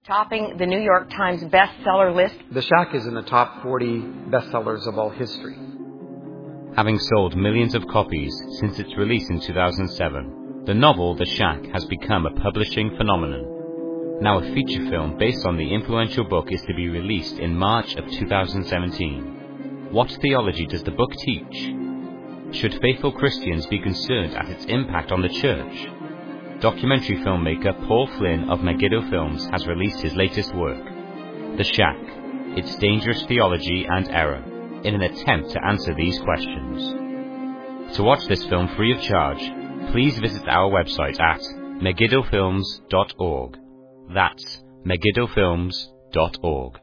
Topping the New York Times bestseller list. The Shack is in the top 40 bestsellers of all history. Having sold millions of copies since its release in 2007, the novel The Shack has become a publishing phenomenon. Now a feature film based on the influential book is to be released in March of 2017. What theology does the book teach? Should faithful Christians be concerned at its impact on the church? Documentary filmmaker Paul Flynn of Megiddo Films has released his latest work, The Shack, Its Dangerous Theology and Error, in an attempt to answer these questions. To watch this film free of charge, please visit our website at megiddofilms.org. That's megiddofilms.org.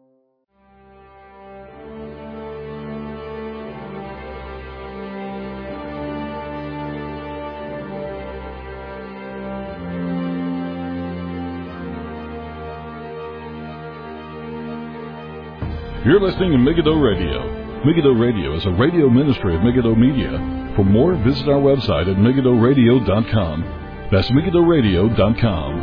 You're listening to Megiddo Radio. Megiddo Radio is a radio ministry of Megiddo Media. For more, visit our website at megiddoradio.com. That's megiddoradio.com.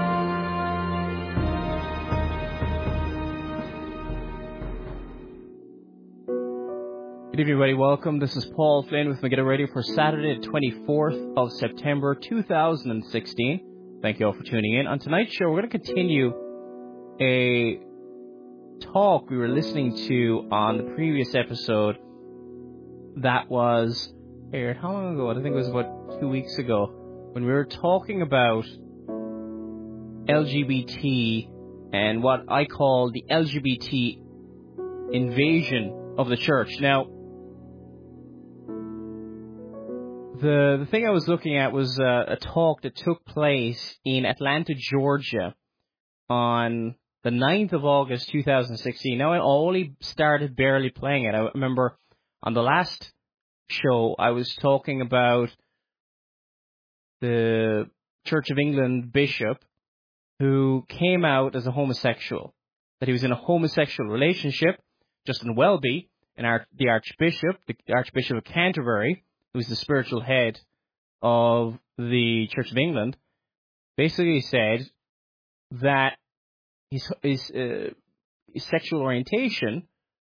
Good evening, everybody. Welcome. This is Paul Flynn with Megiddo Radio for Saturday, the 24th of September, 2016. Thank you all for tuning in. On tonight's show, we're going to continue a talk we were listening to on the previous episode that was aired, how long ago? I think it was about 2 weeks ago, when we were talking about LGBT and what I call the LGBT invasion of the church. Now, the thing I was looking at was a talk that took place in Atlanta, Georgia on the 9th of August, 2016. Now, I only started barely playing it. I remember on the last show, I was talking about the Church of England bishop who came out as a homosexual, that he was in a homosexual relationship. Justin Welby, the Archbishop of Canterbury, who's the spiritual head of the Church of England, basically said that his sexual orientation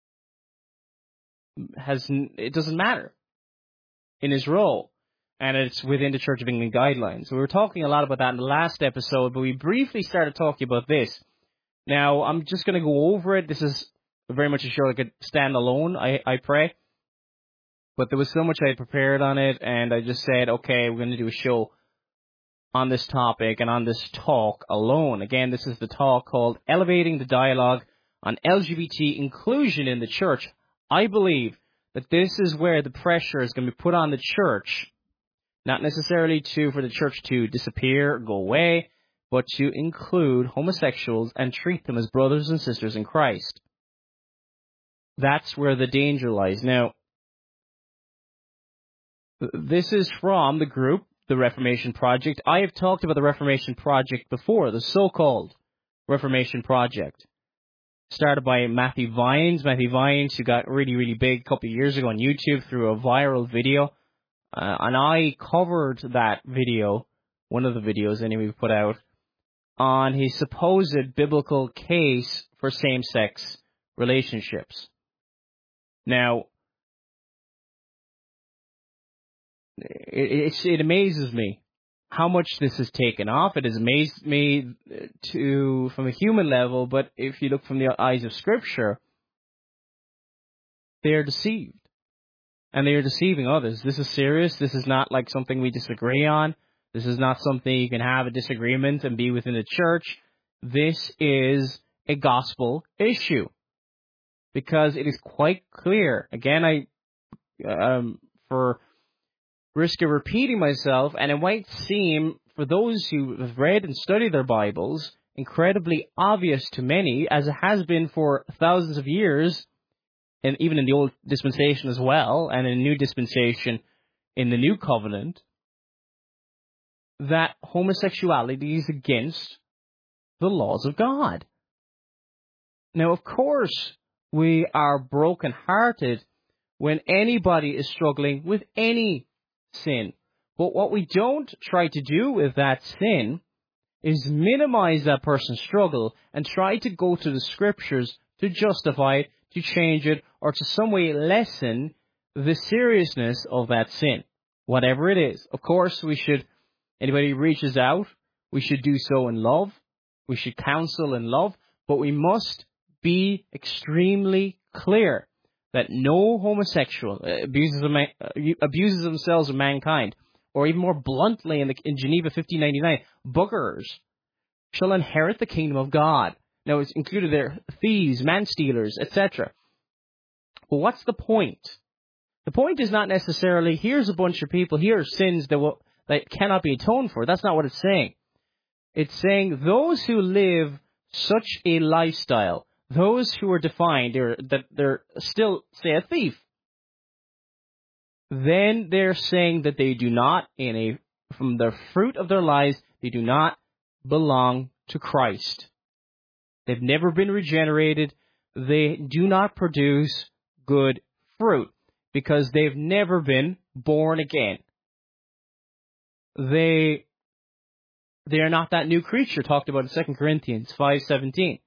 it doesn't matter in his role, and it's within the Church of England guidelines. So we were talking a lot about that in the last episode, but we briefly started talking about this. Now, I'm just going to go over it. This is very much a show that could stand alone, I pray. But there was so much I had prepared on it, and I just said, okay, we're going to do a show on this topic and on this talk alone. Again, this is the talk called Elevating the Dialogue on LGBT Inclusion in the Church. I believe that this is where the pressure is going to be put on the church, not necessarily for the church to disappear or go away, but to include homosexuals and treat them as brothers and sisters in Christ. That's where the danger lies. Now, this is from the group, the Reformation Project. I have talked about the Reformation Project before, the so-called Reformation Project. Started by Matthew Vines. Matthew Vines, who got really, really big a couple of years ago on YouTube through a viral video. And I covered that video, one of the videos anyway we put out, on his supposed biblical case for same-sex relationships. Now, it amazes me how much this has taken off. It has amazed me from a human level, but if you look from the eyes of Scripture, they are deceived. And they are deceiving others. This is serious. This is not like something we disagree on. This is not something you can have a disagreement and be within the church. This is a gospel issue. Because it is quite clear. Again, for risk of repeating myself, and it might seem, for those who have read and studied their Bibles, incredibly obvious to many, as it has been for thousands of years, and even in the Old Dispensation as well, and in the New Dispensation in the New Covenant, that homosexuality is against the laws of God. Now, of course, we are brokenhearted when anybody is struggling with any sin. But what we don't try to do with that sin is minimize that person's struggle and try to go to the scriptures to justify it, to change it, or to some way lessen the seriousness of that sin, whatever it is. Of course, anybody who reaches out, we should do so in love. We should counsel in love, but we must be extremely clear that no homosexual abuses themselves of mankind, or even more bluntly in Geneva 1599, buggers shall inherit the kingdom of God. Now, it's included there thieves, man-stealers, etc. But what's the point? The point is not necessarily, here's a bunch of people, here are sins that cannot be atoned for. That's not what it's saying. It's saying those who live such a lifestyle, those who are defined, that they're still, say, a thief, then they're saying that they do not, from the fruit of their lives, they do not belong to Christ. They've never been regenerated. They do not produce good fruit because they've never been born again. They are not that new creature talked about in 2 Corinthians 5:17.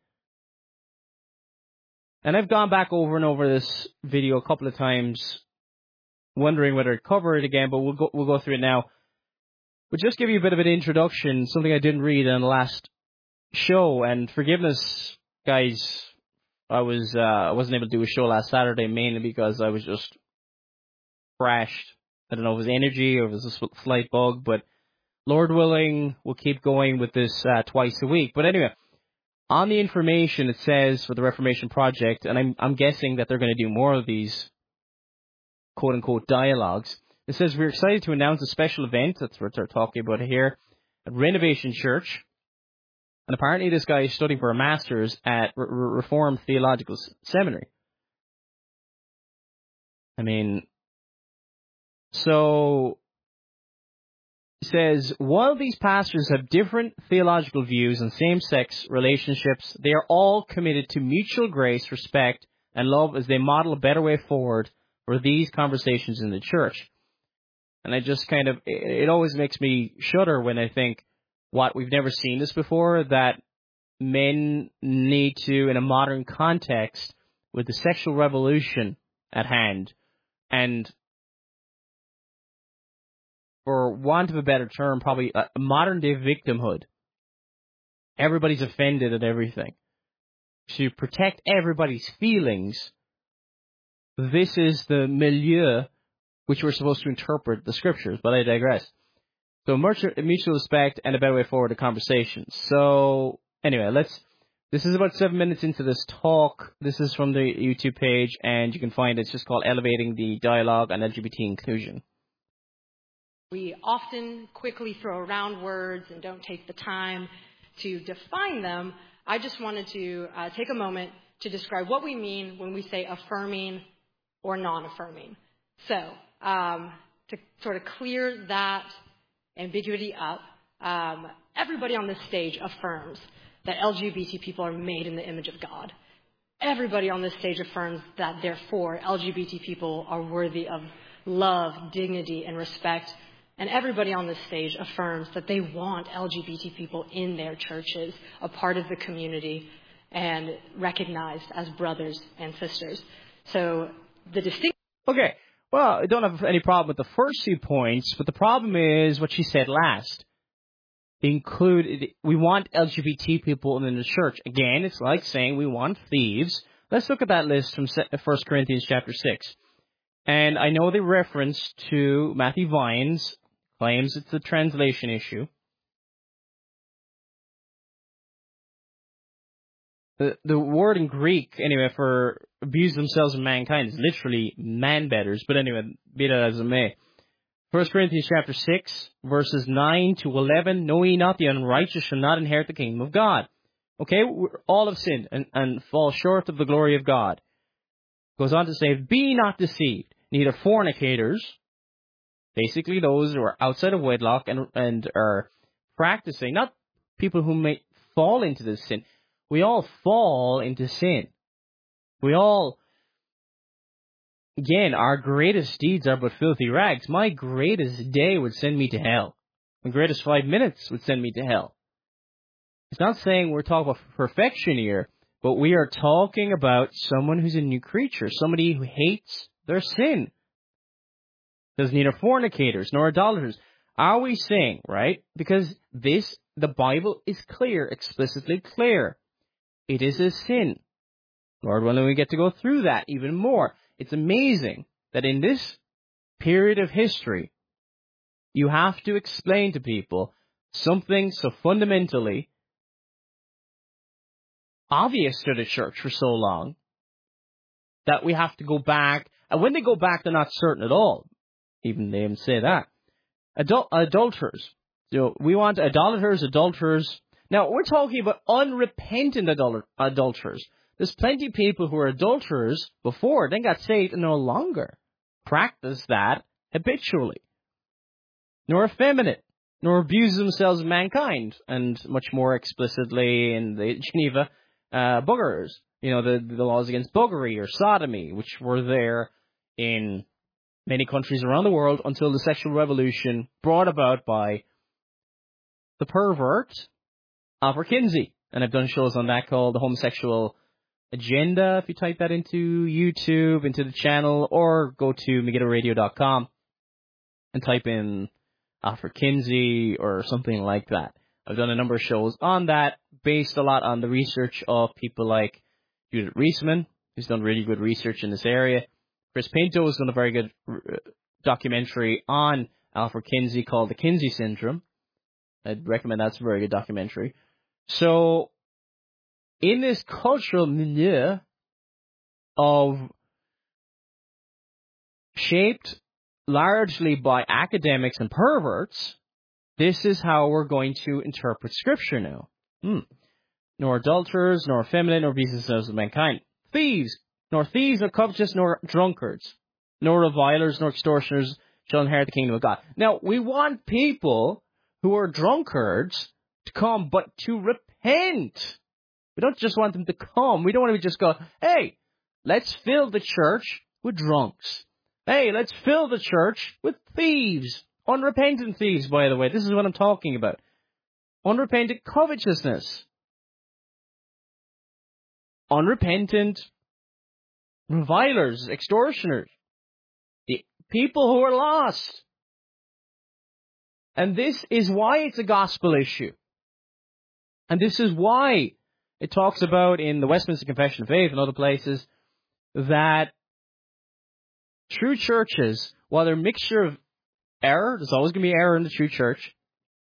And I've gone back over and over this video a couple of times, wondering whether to cover it again, but we'll go through it now. But just give you a bit of an introduction, something I didn't read in the last show. And forgiveness, guys, I wasn't able to do a show last Saturday, mainly because I was just crashed. I don't know if it was energy or if it was a slight bug, but Lord willing, we'll keep going with this twice a week. But anyway, on the information it says for the Reformation Project, and I'm guessing that they're going to do more of these quote-unquote dialogues. It says, we're excited to announce a special event, that's what they're talking about here, at Renovation Church. And apparently this guy is studying for a master's at Reformed Theological Seminary. So it says, while these pastors have different theological views on same-sex relationships, they are all committed to mutual grace, respect, and love as they model a better way forward for these conversations in the church. And I just it always makes me shudder when I think, what, we've never seen this before, that men need to, in a modern context, with the sexual revolution at hand, and for want of a better term, probably a modern-day victimhood. Everybody's offended at everything. To protect everybody's feelings, this is the milieu which we're supposed to interpret the scriptures, but I digress. So mutual respect and a better way forward to conversation. So anyway, this is about 7 minutes into this talk. This is from the YouTube page, and you can find it's just called Elevating the Dialogue on LGBT Inclusion. We often quickly throw around words and don't take the time to define them. I just wanted to take a moment to describe what we mean when we say affirming or non-affirming. So, to sort of clear that ambiguity up, everybody on this stage affirms that LGBT people are made in the image of God. Everybody on this stage affirms that, therefore, LGBT people are worthy of love, dignity, and respect. And everybody on this stage affirms that they want LGBT people in their churches, a part of the community, and recognized as brothers and sisters. So the distinction... Okay, well, I don't have any problem with the first 2 points, but the problem is what she said last. We want LGBT people in the church. Again, it's like saying we want thieves. Let's look at that list from 1 Corinthians chapter 6. And I know they reference to Matthew Vines, claims it's a translation issue. The word in Greek, anyway, for abuse themselves of mankind is literally man-betters. But anyway, be that as it may. 1 Corinthians chapter 6, verses 9 to 11, know ye not the unrighteous shall not inherit the kingdom of God. Okay, all have sinned and fall short of the glory of God. Goes on to say, be not deceived, neither fornicators, basically those who are outside of wedlock and are practicing, not people who may fall into this sin. We all fall into sin. We all, again, our greatest deeds are but filthy rags. My greatest day would send me to hell. My greatest 5 minutes would send me to hell. It's not saying we're talking about perfection here, but we are talking about someone who's a new creature, somebody who hates their sin. There's neither fornicators nor idolaters. Are we saying, right? Because the Bible is clear, explicitly clear. It is a sin. Lord willing, we get to go through that even more. It's amazing that in this period of history, you have to explain to people something so fundamentally obvious to the church for so long that we have to go back. And when they go back, they're not certain at all. Even they even say that. Adulterers. We want idolaters, adulterers. Now, we're talking about unrepentant adulterers. There's plenty of people who were adulterers before, then got saved and no longer practice that habitually. Nor effeminate, nor abuse themselves of mankind, and much more explicitly in the Geneva buggerers. The laws against buggery or sodomy, which were there in many countries around the world until the sexual revolution brought about by the pervert Alfred Kinsey. And I've done shows on that called The Homosexual Agenda. If you type that into YouTube, into the channel, or go to MegiddoRadio.com and type in Alfred Kinsey or something like that. I've done a number of shows on that, based a lot on the research of people like Judith Reisman, who's done really good research in this area. Chris Pinto has done a very good documentary on Alfred Kinsey called The Kinsey Syndrome. I'd recommend that's a very good documentary. So, in this cultural milieu of shaped largely by academics and perverts, this is how we're going to interpret Scripture now. Nor adulterers, nor effeminate, nor abuse of mankind. Thieves, nor thieves, nor covetous, nor drunkards, nor revilers, nor extortioners shall inherit the kingdom of God. Now, we want people who are drunkards to come, but to repent. We don't just want them to come. We don't want to just go, hey, let's fill the church with drunks. Hey, let's fill the church with thieves. Unrepentant thieves, by the way. This is what I'm talking about. Unrepentant covetousness. Unrepentant revilers, extortioners. The people who are lost. And this is why it's a gospel issue. And this is why it talks about in the Westminster Confession of Faith and other places that true churches, while they're a mixture of error, there's always going to be error in the true church,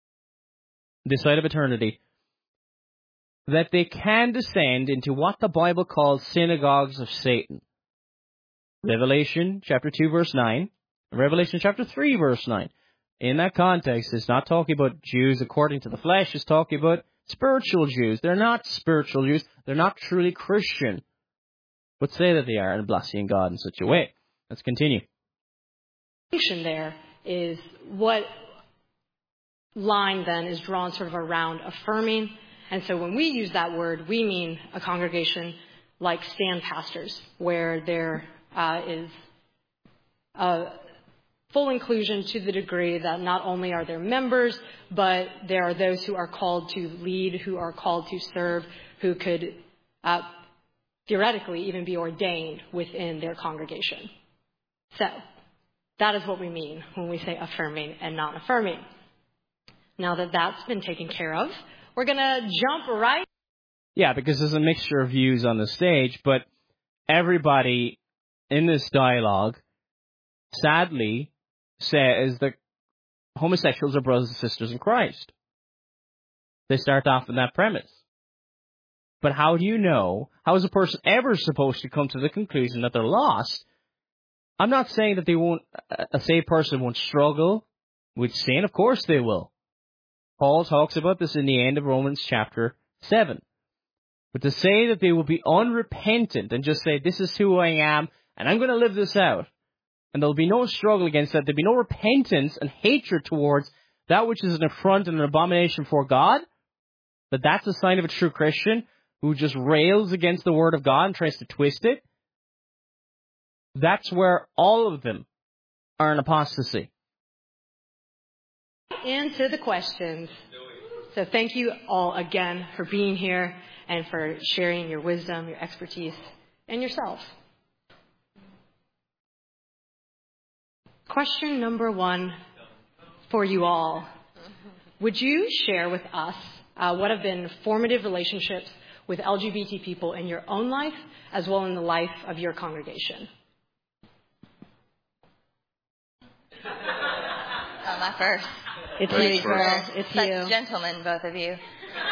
this side of eternity, that they can descend into what the Bible calls synagogues of Satan. Revelation chapter 2 verse 9, Revelation chapter 3 verse 9. In that context, it's not talking about Jews according to the flesh, it's talking about spiritual Jews. They're not spiritual Jews, they're not truly Christian, but say that they are and blaspheme God in such a way. Let's continue. There is what line then is drawn sort of around affirming. And so when we use that word, we mean a congregation like stand pastors, where there is a full inclusion to the degree that not only are there members, but there are those who are called to lead, who are called to serve, who could theoretically even be ordained within their congregation. So that is what we mean when we say affirming and not affirming. Now that that's been taken care of, we're going to jump right. Yeah, because there's a mixture of views on the stage, but everybody in this dialogue, sadly, says that homosexuals are brothers and sisters in Christ. They start off on that premise. But how do you know? How is a person ever supposed to come to the conclusion that they're lost? I'm not saying that they won't, a saved person won't struggle with sin. Of course they will. Paul talks about this in the end of Romans chapter 7. But to say that they will be unrepentant and just say, this is who I am, and I'm going to live this out, and there'll be no struggle against that, there'll be no repentance and hatred towards that which is an affront and an abomination for God, that that's a sign of a true Christian who just rails against the Word of God and tries to twist it, that's where all of them are in apostasy. Into the questions. So thank you all again for being here and for sharing your wisdom, your expertise, and yourself. Question number 1 for you all. Would you share with us what have been formative relationships with LGBT people in your own life as well in the life of your congregation? My first. It's you, girl. It's Such you. Gentlemen, both of you.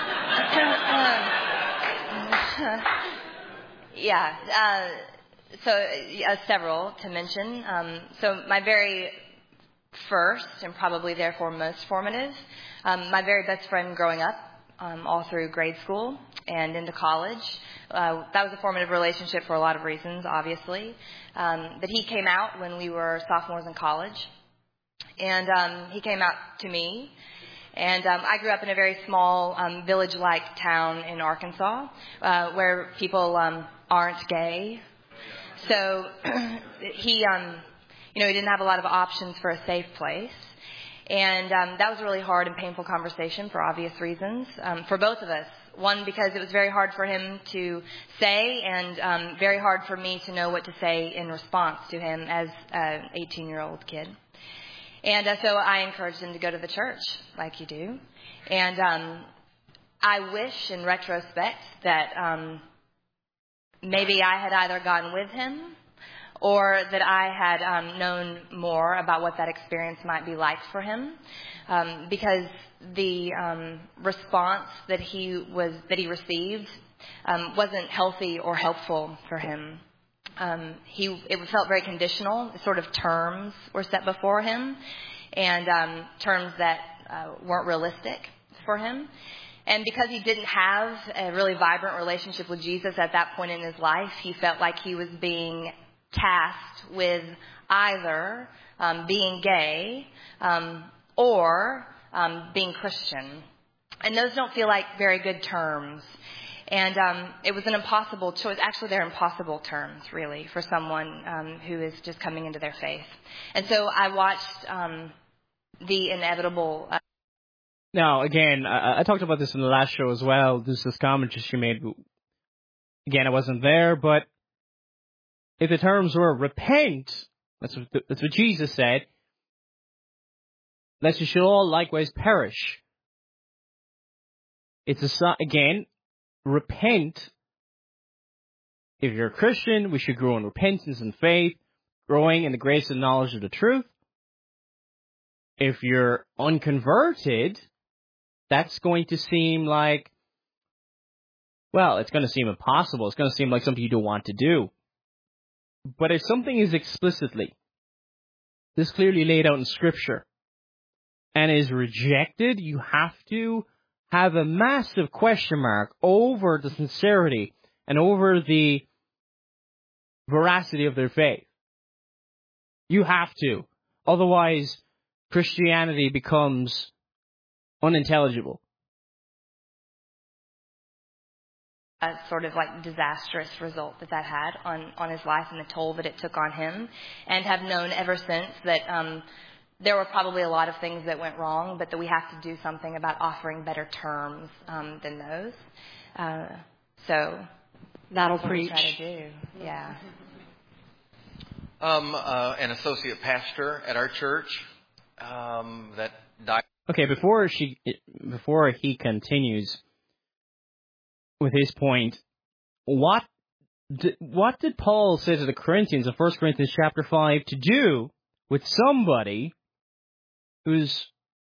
Several to mention. So my very first and probably therefore most formative, my very best friend growing up, all through grade school and into college. That was a formative relationship for a lot of reasons, obviously. But he came out when we were sophomores in college. And he came out to me. And I grew up in a very small village-like town in Arkansas where people aren't gay. So he didn't have a lot of options for a safe place. And that was a really hard and painful conversation for obvious reasons for both of us. One, because it was very hard for him to say and very hard for me to know what to say in response to him as an 18-year-old kid. And so I encouraged him to go to the church, like you do. And I wish, in retrospect, that maybe I had either gone with him or that I had known more about what that experience might be like for him. Because the response that he received wasn't healthy or helpful for him. It felt very conditional. Sort of terms were set before him, and terms that weren't realistic for him. And because he didn't have a really vibrant relationship with Jesus at that point in his life, he felt like he was being tasked with either being gay or being Christian. And those don't feel like very good terms. And it was an impossible choice. Actually, they're impossible terms, really, for someone who is just coming into their faith. And so I watched the inevitable. Now, again, I talked about this in the last show as well. This comment she made. Again, I wasn't there, but if the terms were repent, that's what Jesus said, lest you should all likewise perish. It's again, repent. If you're a Christian, we should grow in repentance and faith, growing in the grace and knowledge of the truth. If you're unconverted, that's going to seem like, well, it's going to seem impossible. It's going to seem like something you don't want to do. But if something is explicitly, this clearly laid out in Scripture, and is rejected, you have to have a massive question mark over the sincerity and over the veracity of their faith. You have to. Otherwise, Christianity becomes unintelligible. A sort of like disastrous result that had on his life and the toll that it took on him, and have known ever since that there were probably a lot of things that went wrong, but that we have to do something about offering better terms than those. So that'll that's what preach. we try to do. Yeah. An associate pastor at our church that died. Okay, before he continues with his point, what did Paul say to the Corinthians in 1 Corinthians chapter 5 to do with somebody who's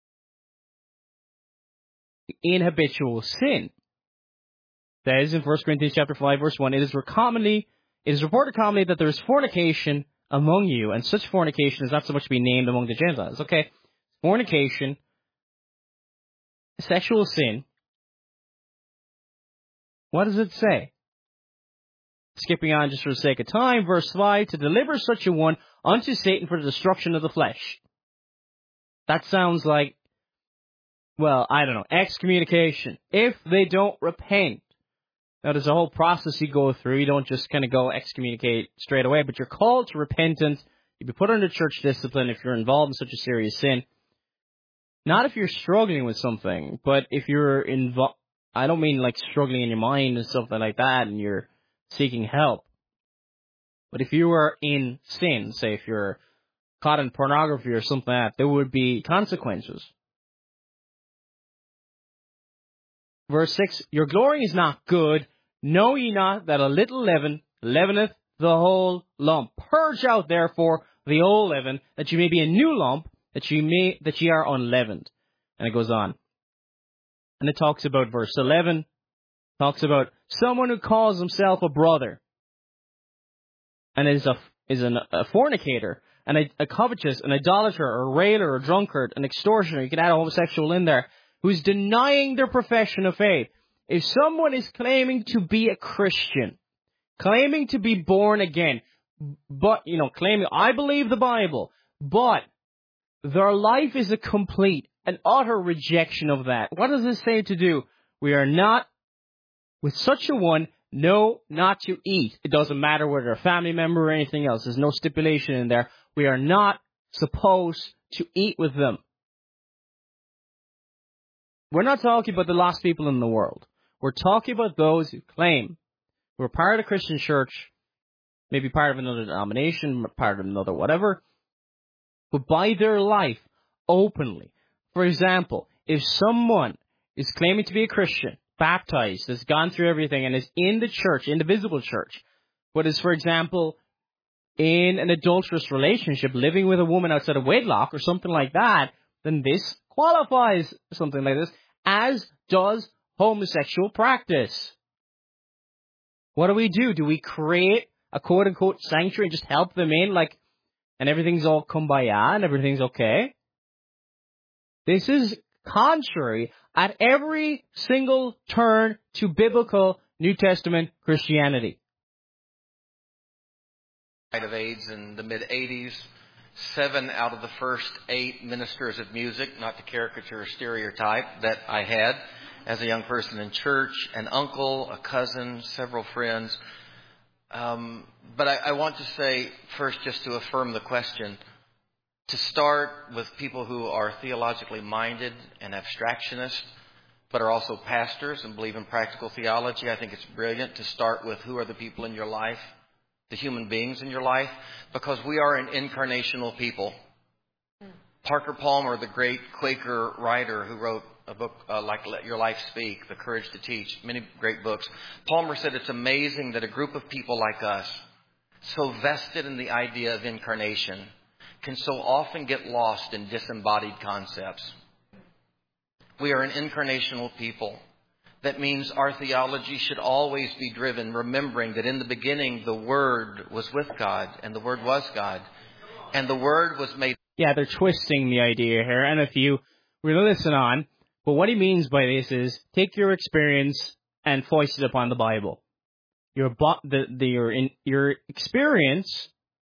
in habitual sin? That is in 1 Corinthians chapter 5 verse 1, it is reported commonly that there is fornication among you, and such fornication is not so much to be named among the Gentiles. Okay, fornication, sexual sin. What does it say? Skipping on just for the sake of time, verse 5, to deliver such a one unto Satan for the destruction of the flesh. That sounds like, well, I don't know, excommunication. If they don't repent. Now, there's a whole process you go through. You don't just kind of go excommunicate straight away, but you're called to repentance. You'll be put under church discipline if you're involved in such a serious sin. Not if you're struggling with something, but if you're involved. I don't mean like struggling in your mind and something like that and you're seeking help. But if you are in sin, say if you're caught in pornography or something like that, there would be consequences. Verse 6, your glory is not good. Know ye not that a little leaven leaveneth the whole lump? Purge out therefore the old leaven, that ye may be a new lump, that ye are unleavened. And it goes on. And it talks about verse 11, talks about someone who calls himself a brother and is a fornicator, and a covetous, an idolater, a railer, a drunkard, an extortioner, you can add a homosexual in there, who's denying their profession of faith. If someone is claiming to be a Christian, claiming to be born again, but, claiming, I believe the Bible, but their life is a complete and utter rejection of that. What does this say to do? We are not, with such a one, no, not to eat. It doesn't matter whether they're a family member or anything else. There's no stipulation in there. We are not supposed to eat with them. We're not talking about the lost people in the world. We're talking about those who claim we're part of the Christian church, maybe part of another denomination, part of another whatever, but by their life, openly. For example, if someone is claiming to be a Christian, baptized, has gone through everything, and is in the church, in the visible church, but is, for example, in an adulterous relationship, living with a woman outside of wedlock or something like that, then this qualifies something like this, as does homosexual practice. What do? Do we create a quote-unquote sanctuary and just help them in, and everything's all kumbaya and everything's okay? This is contrary at every single turn to biblical New Testament Christianity. Of AIDS in the mid-'80s, 7 out of the first 8 ministers of music, not to caricature or stereotype, that I had as a young person in church, an uncle, a cousin, several friends. But I want to say first, just to affirm the question, to start with people who are theologically minded and abstractionists, but are also pastors and believe in practical theology. I think it's brilliant to start with who are the people in your life, the human beings in your life, because we are an incarnational people. Parker Palmer, the great Quaker writer who wrote a book like Let Your Life Speak, The Courage to Teach, many great books. Palmer said it's amazing that a group of people like us, so vested in the idea of incarnation, can so often get lost in disembodied concepts. We are an incarnational people. That means our theology should always be driven, remembering that in the beginning the Word was with God, and the Word was God, and the Word was made. Yeah, they're twisting the idea here, and if you really listen on, but what he means by this is take your experience and foist it upon the Bible. Your experience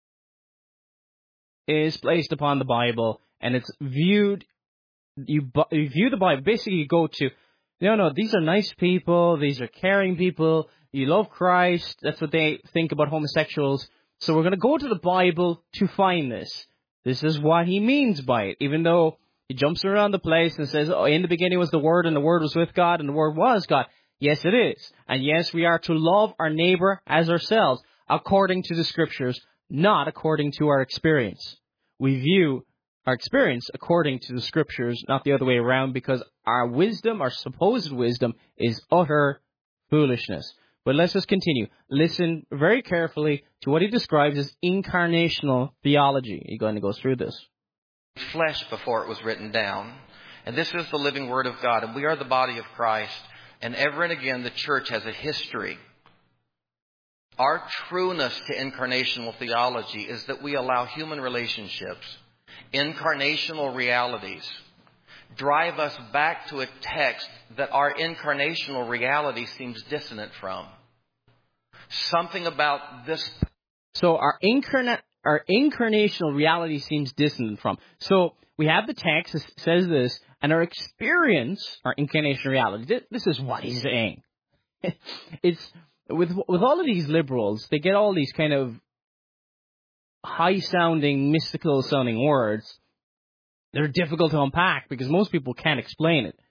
is placed upon the Bible, and it's viewed. You view the Bible. Basically, you go to, no, these are nice people. These are caring people. You love Christ. That's what they think about homosexuals. So we're going to go to the Bible to find this. This is what he means by it. Even though he jumps around the place and says, oh, in the beginning was the Word, and the Word was with God, and the Word was God. Yes, it is. And yes, we are to love our neighbor as ourselves, according to the Scriptures, not according to our experience. We view our experience according to the Scriptures, not the other way around, because our wisdom, our supposed wisdom, is utter foolishness. But let's just continue. Listen very carefully to what he describes as incarnational theology. He's going to go through this. Flesh before it was written down. And this is the living Word of God. And we are the body of Christ. And ever and again, the church has a history. Our trueness to incarnational theology is that we allow human relationships, incarnational realities, drive us back to a text that our incarnational reality seems dissonant from. Something about this. So our incarnational reality seems dissonant from. So we have the text that says this, and our experience, our incarnational reality, this is what he's saying. It's with all of these liberals, they get all these kind of high-sounding, mystical-sounding words, They're difficult to unpack because most people can't explain it.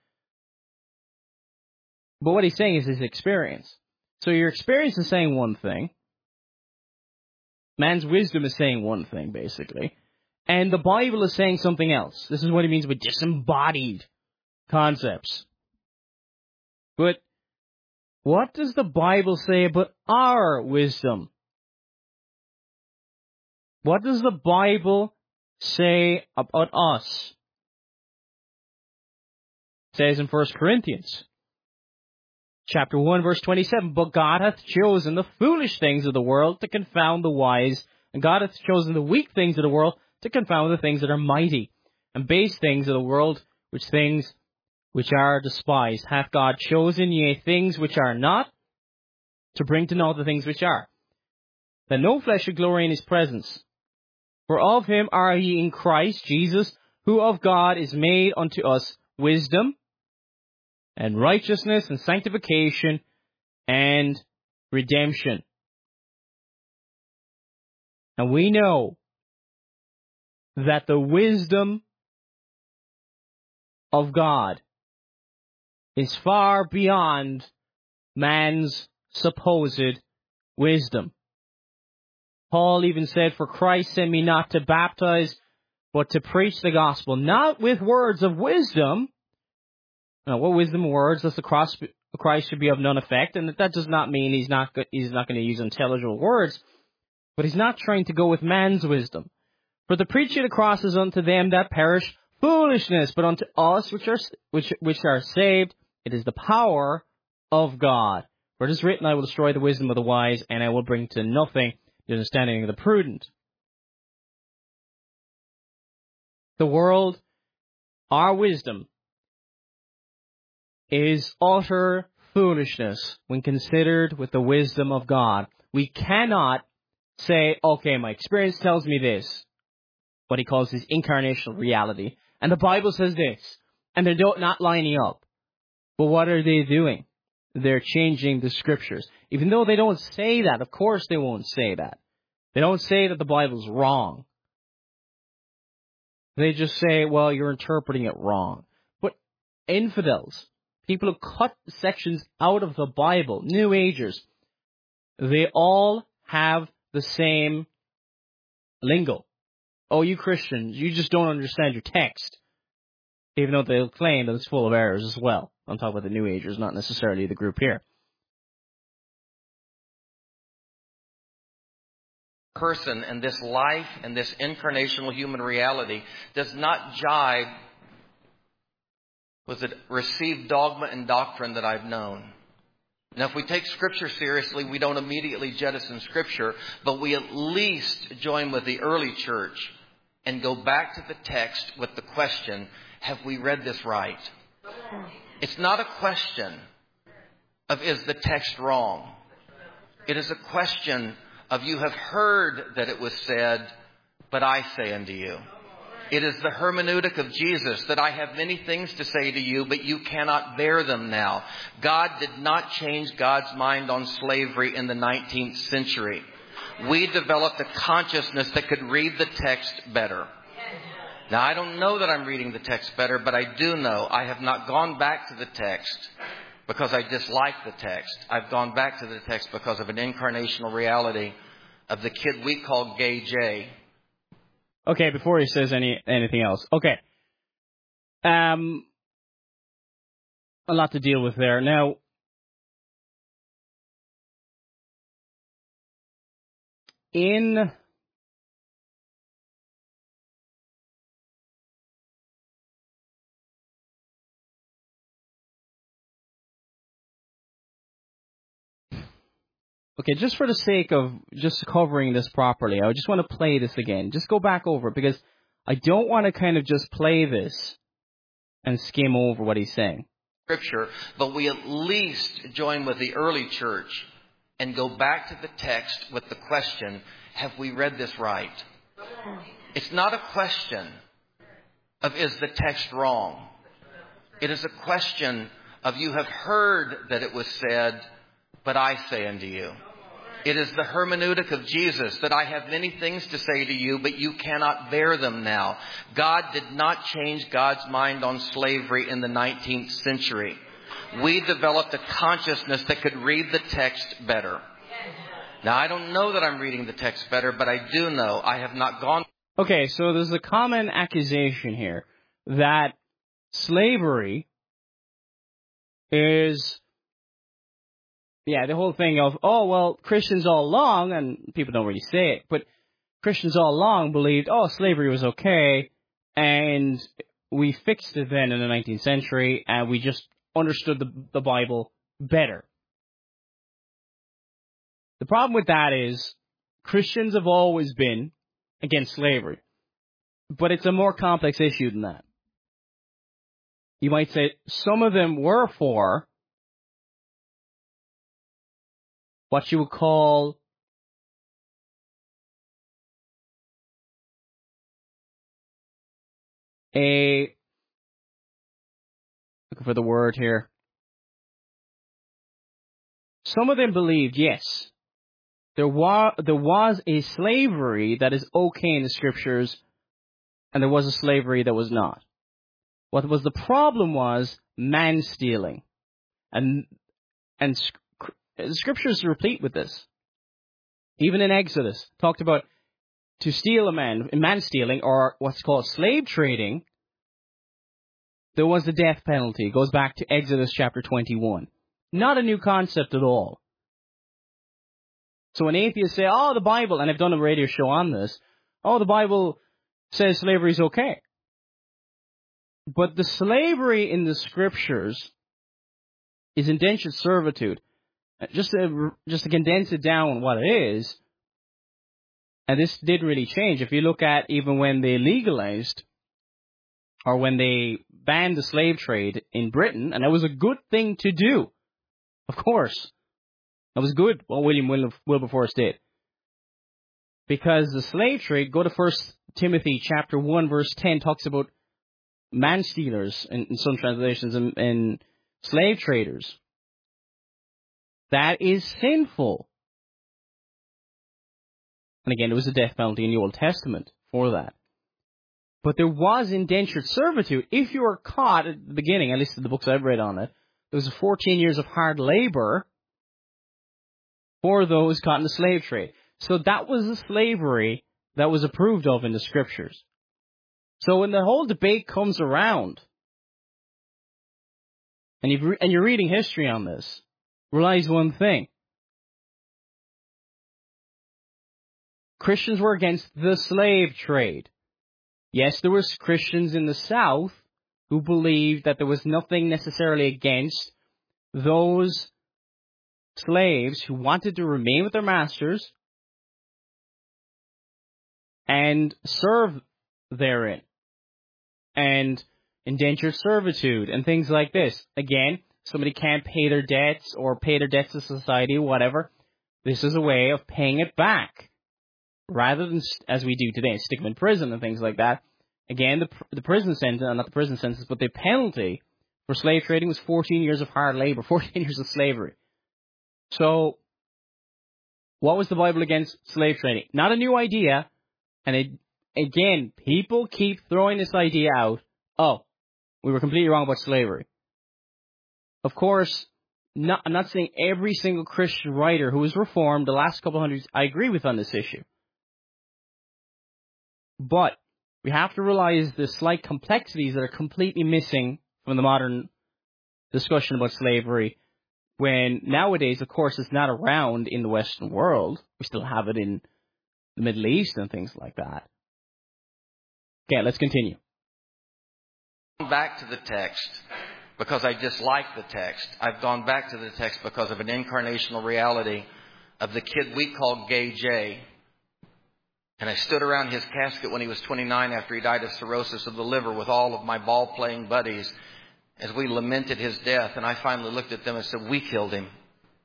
But what he's saying is his experience. So your experience is saying one thing. Man's wisdom is saying one thing, basically. And the Bible is saying something else. This is what he means by disembodied concepts. But what does the Bible say about our wisdom? What does the Bible say about us? It says in 1 Corinthians, chapter 1, verse 27, but God hath chosen the foolish things of the world to confound the wise, and God hath chosen the weak things of the world to confound the things that are mighty, and base things of the world, which things which are despised, hath God chosen, yea, things which are not, to bring to naught the things which are, that no flesh should glory in his presence. For of him are ye in Christ Jesus, who of God is made unto us wisdom, and righteousness, and sanctification, and redemption. And we know that the wisdom of God is far beyond man's supposed wisdom. Paul even said, for Christ sent me not to baptize, but to preach the gospel, not with words of wisdom. Now, what wisdom words? Thus the cross of Christ should be of none effect, and that does not mean he's not going to use intelligible words, but he's not trying to go with man's wisdom. For the preaching of the cross is unto them that perish foolishness, but unto us which are saved, it is the power of God. For it is written, I will destroy the wisdom of the wise, and I will bring to nothing the understanding of the prudent. The world, our wisdom, is utter foolishness when considered with the wisdom of God. We cannot say, okay, my experience tells me this, what he calls his incarnational reality, and the Bible says this, and they're not lining up. But what are they doing? They're changing the scriptures. Even though they don't say that, of course they won't say that. They don't say that the Bible's wrong. They just say, well, you're interpreting it wrong. But infidels, people who cut sections out of the Bible, New Agers, they all have the same lingo. Oh, you Christians, you just don't understand your text. Even though they'll claim that it's full of errors as well. I'm talking about the New Agers, not necessarily the group here. Person and this life and this incarnational human reality does not jive with the received dogma and doctrine that I've known. Now, if we take Scripture seriously, we don't immediately jettison Scripture, but we at least join with the early church and go back to the text with the question, have we read this right? It's not a question of is the text wrong. It is a question of you have heard that it was said, but I say unto you. It is the hermeneutic of Jesus that I have many things to say to you, but you cannot bear them now. God did not change God's mind on slavery in the 19th century. We developed a consciousness that could read the text better. Now, I don't know that I'm reading the text better, but I do know I have not gone back to the text because I dislike the text. I've gone back to the text because of an incarnational reality of the kid we call Gay J. Okay, before he says anything else. Okay. A lot to deal with there. Now, okay, just for the sake of just covering this properly, I just want to play this again. Just go back over it because I don't want to kind of just play this and skim over what he's saying. Scripture, but we at least join with the early church and go back to the text with the question, have we read this right? It's not a question of is the text wrong. It is a question of you have heard that it was said, but I say unto you. It is the hermeneutic of Jesus that I have many things to say to you, but you cannot bear them now. God did not change God's mind on slavery in the 19th century. We developed a consciousness that could read the text better. Now, I don't know that I'm reading the text better, but I do know I have not gone. Okay, so there's a common accusation here that slavery is, the whole thing of, Christians all along, and people don't really say it, but Christians all along believed, slavery was okay, and we fixed it then in the 19th century, and we just understood the Bible better. The problem with that is Christians have always been against slavery, but it's a more complex issue than that. You might say some of them were for what you would call looking for the word here. Some of them believed, yes, there was a slavery that is okay in the scriptures, and there was a slavery that was not. What was the problem was man stealing, and the scriptures are replete with this. Even in Exodus, talked about to steal man stealing, or what's called slave trading. There was the death penalty. It goes back to Exodus chapter 21. Not a new concept at all. So when atheists say, the Bible, and I've done a radio show on this, the Bible says slavery is okay. But the slavery in the scriptures is indentured servitude. Just to condense it down what it is, and this did really change. If you look at even when they legalized, or when they banned the slave trade in Britain, and that was a good thing to do, of course. That was good what William Wilberforce did. Because the slave trade, go to 1 Timothy chapter 1 verse 10, talks about man-stealers in some translations and slave traders. That is sinful. And again, there was a death penalty in the Old Testament for that. But there was indentured servitude. If you were caught at the beginning, at least in the books I've read on it, there was 14 years of hard labor for those caught in the slave trade. So that was the slavery that was approved of in the scriptures. So when the whole debate comes around, and you're reading history on this, realize one thing. Christians were against the slave trade. Yes, there was Christians in the South who believed that there was nothing necessarily against those slaves who wanted to remain with their masters and serve therein, and indentured servitude and things like this. Again, somebody can't pay their debts or pay their debts to society or whatever. This is a way of paying it back, rather than, as we do today, stick them in prison and things like that. Again, the prison sentence, not the prison sentence, but the penalty for slave trading was 14 years of hard labor, 14 years of slavery. So, what was the Bible against slave trading? Not a new idea. And again, people keep throwing this idea out. We were completely wrong about slavery. Of course, I'm not saying every single Christian writer who was reformed the last couple hundred years I agree with on this issue. But we have to realize the slight complexities that are completely missing from the modern discussion about slavery, when nowadays, of course, it's not around in the Western world. We still have it in the Middle East and things like that. Okay, let's continue. Back to the text because I dislike the text. I've gone back to the text because of an incarnational reality of the kid we called Gay J. And I stood around his casket when he was 29 after he died of cirrhosis of the liver with all of my ball-playing buddies as we lamented his death. And I finally looked at them and said, we killed him.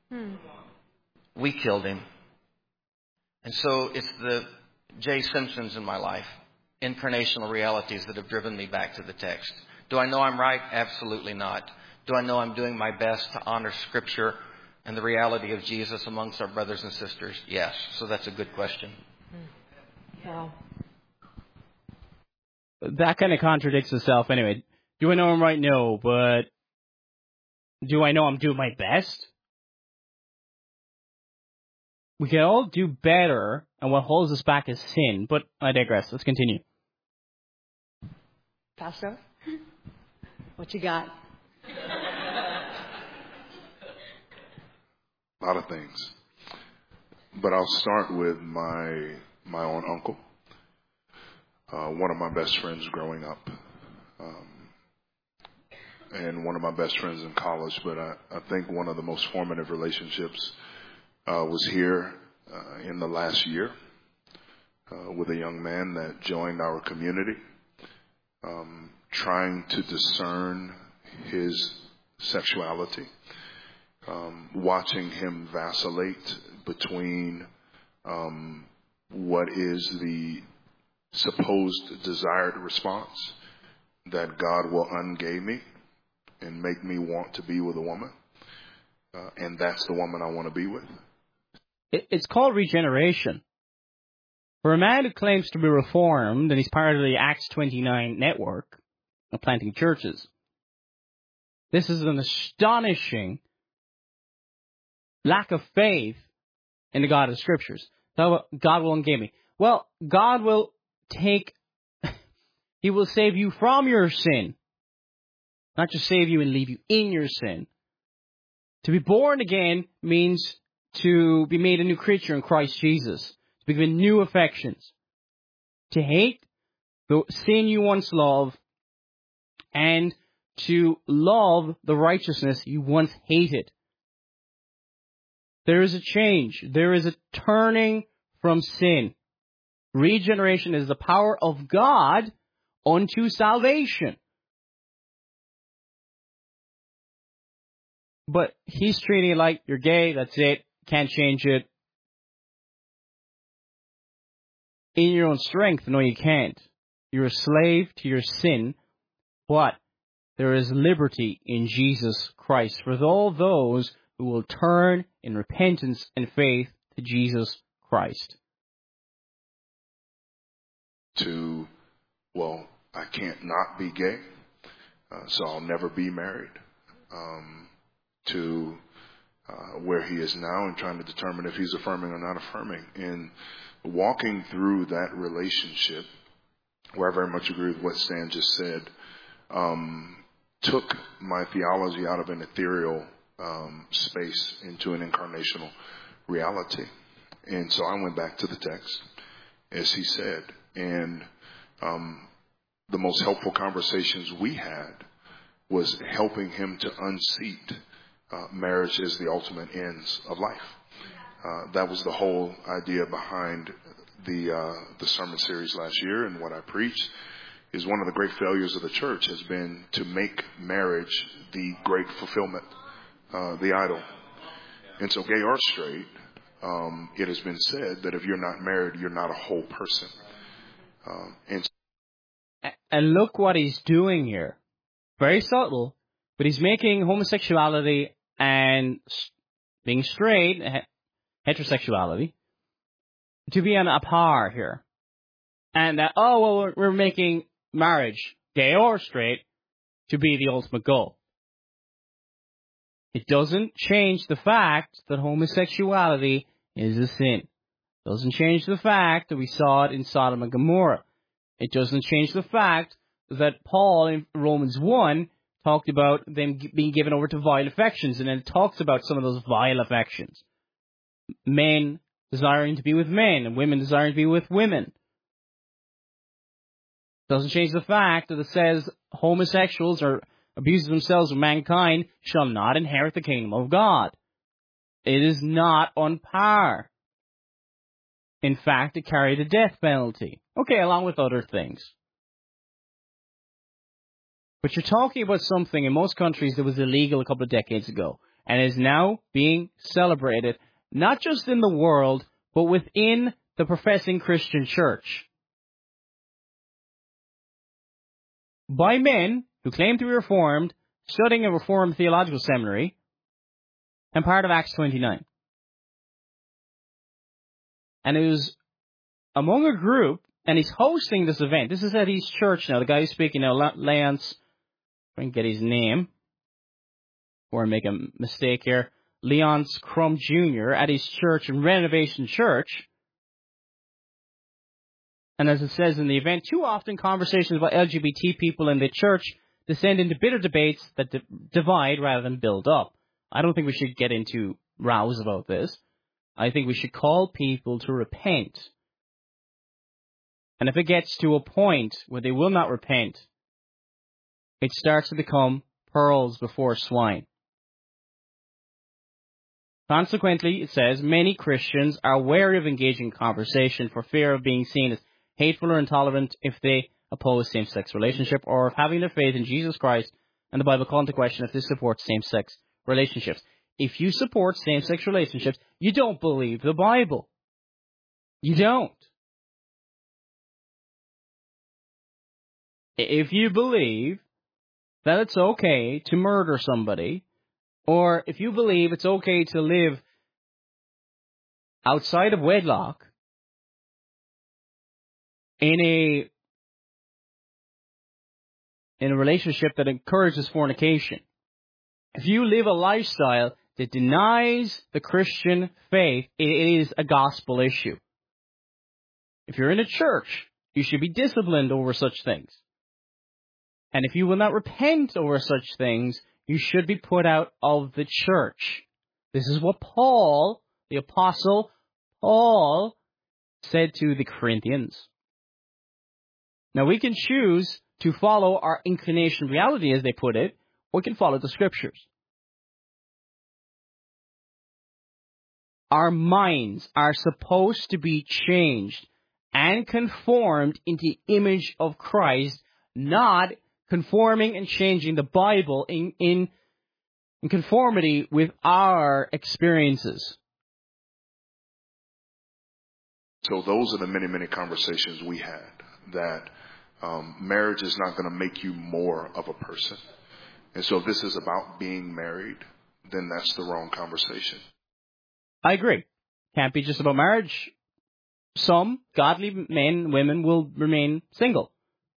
We killed him. And so it's the Jay Simpsons in my life, incarnational realities that have driven me back to the text. Do I know I'm right? Absolutely not. Do I know I'm doing my best to honor Scripture and the reality of Jesus amongst our brothers and sisters? Yes. So that's a good question. Wow. That kind of contradicts itself anyway. Do I know him right? No, but do I know I'm doing my best? We can all do better, and what holds us back is sin. But I digress. Let's continue. Pastor, what you got? A lot of things. But I'll start with my own uncle, one of my best friends growing up, and one of my best friends in college. But I think one of the most formative relationships was here in the last year with a young man that joined our community, trying to discern his sexuality. Watching him vacillate between what is the supposed desired response that God will ungay me and make me want to be with a woman, and that's the woman I want to be with. It's called regeneration. For a man who claims to be reformed, and he's part of the Acts 29 network of planting churches, this is an astonishing lack of faith in the God of the Scriptures. So God will ungay me. Well, God will He will save you from your sin. Not just save you and leave you in your sin. To be born again means to be made a new creature in Christ Jesus. To be given new affections. To hate the sin you once loved, and to love the righteousness you once hated. There is a change. There is a turning from sin. Regeneration is the power of God unto salvation. But he's treating it like you're gay, that's it, can't change it. In your own strength, no, you can't. You're a slave to your sin, but there is liberty in Jesus Christ for all those who will turn in repentance and faith to Jesus Christ. I can't not be gay, so I'll never be married. Where he is now and trying to determine if he's affirming or not affirming. And walking through that relationship, where I very much agree with what Stan just said, took my theology out of an ethereal space into an incarnational reality. And so I went back to the text, as he said, and the most helpful conversations we had was helping him to unseat marriage as the ultimate ends of life. That was the whole idea behind the sermon series last year, and what I preached is one of the great failures of the church has been to make marriage the great fulfillment, the idol. And so gay or straight, it has been said that if you're not married, you're not a whole person. And look what he's doing here. Very subtle, but he's making homosexuality and being straight, heterosexuality, to be on a par here. And that, we're making marriage, gay or straight, to be the ultimate goal. It doesn't change the fact that homosexuality is a sin. It doesn't change the fact that we saw it in Sodom and Gomorrah. It doesn't change the fact that Paul in Romans 1 talked about them being given over to vile affections, and then talks about some of those vile affections. Men desiring to be with men, and women desiring to be with women. Doesn't change the fact that it says homosexuals or abusers themselves of mankind shall not inherit the kingdom of God. It is not on par. In fact, it carried a death penalty. Okay, along with other things. But you're talking about something in most countries that was illegal a couple of decades ago, and is now being celebrated, not just in the world, but within the professing Christian church. By men who claim to be Reformed, studying a Reformed theological seminary, and part of Acts 29. And it was among a group, and he's hosting this event. This is at his church now. The guy who's speaking now, Lance, I can get his name, or I make a mistake here, Leonce Crum Jr. at his church in Renovation Church. And as it says in the event, too often conversations about LGBT people in the church descend into bitter debates that divide rather than build up. I don't think we should get into rows about this. I think we should call people to repent. And if it gets to a point where they will not repent, it starts to become pearls before swine. Consequently, it says, many Christians are wary of engaging in conversation for fear of being seen as hateful or intolerant if they oppose same-sex relationship, or of having their faith in Jesus Christ and the Bible call into question if they support same-sex relationships. If you support same-sex relationships, you don't believe the Bible. You don't. If you believe that it's okay to murder somebody, or if you believe it's okay to live outside of wedlock in a relationship that encourages fornication, if you live a lifestyle that denies the Christian faith, it is a gospel issue. If you're in a church, you should be disciplined over such things. And if you will not repent over such things, you should be put out of the church. This is what Paul, the Apostle Paul, said to the Corinthians. Now we can choose to follow our inclination reality, as they put it, or we can follow the Scriptures. Our minds are supposed to be changed and conformed into the image of Christ, not conforming and changing the Bible in conformity with our experiences. So those are the many, many conversations we had, that marriage is not going to make you more of a person. And so if this is about being married, then that's the wrong conversation. I agree. Can't be just about marriage. Some godly men and women will remain single.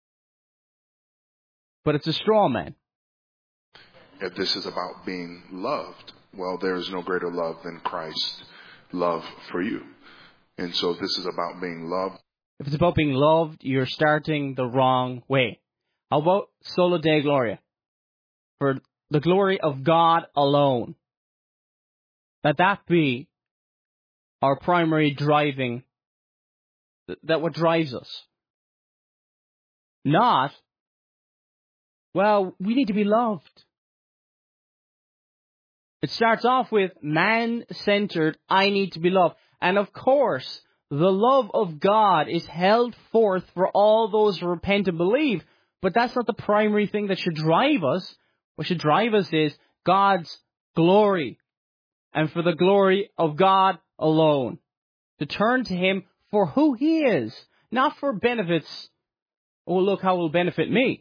But it's a straw man. If this is about being loved, well, there is no greater love than Christ's love for you. And so if this is about being loved. If it's about being loved, you're starting the wrong way. How about Sola Deo Gloria? For the glory of God alone. Let that be our primary driving, that what drives us. Not, well, we need to be loved. It starts off with man-centered, I need to be loved. And of course, the love of God is held forth for all those who repent and believe. But that's not the primary thing that should drive us. What should drive us is God's glory. And for the glory of God alone. To turn to Him for who He is. Not for benefits. Oh, look how it will benefit me.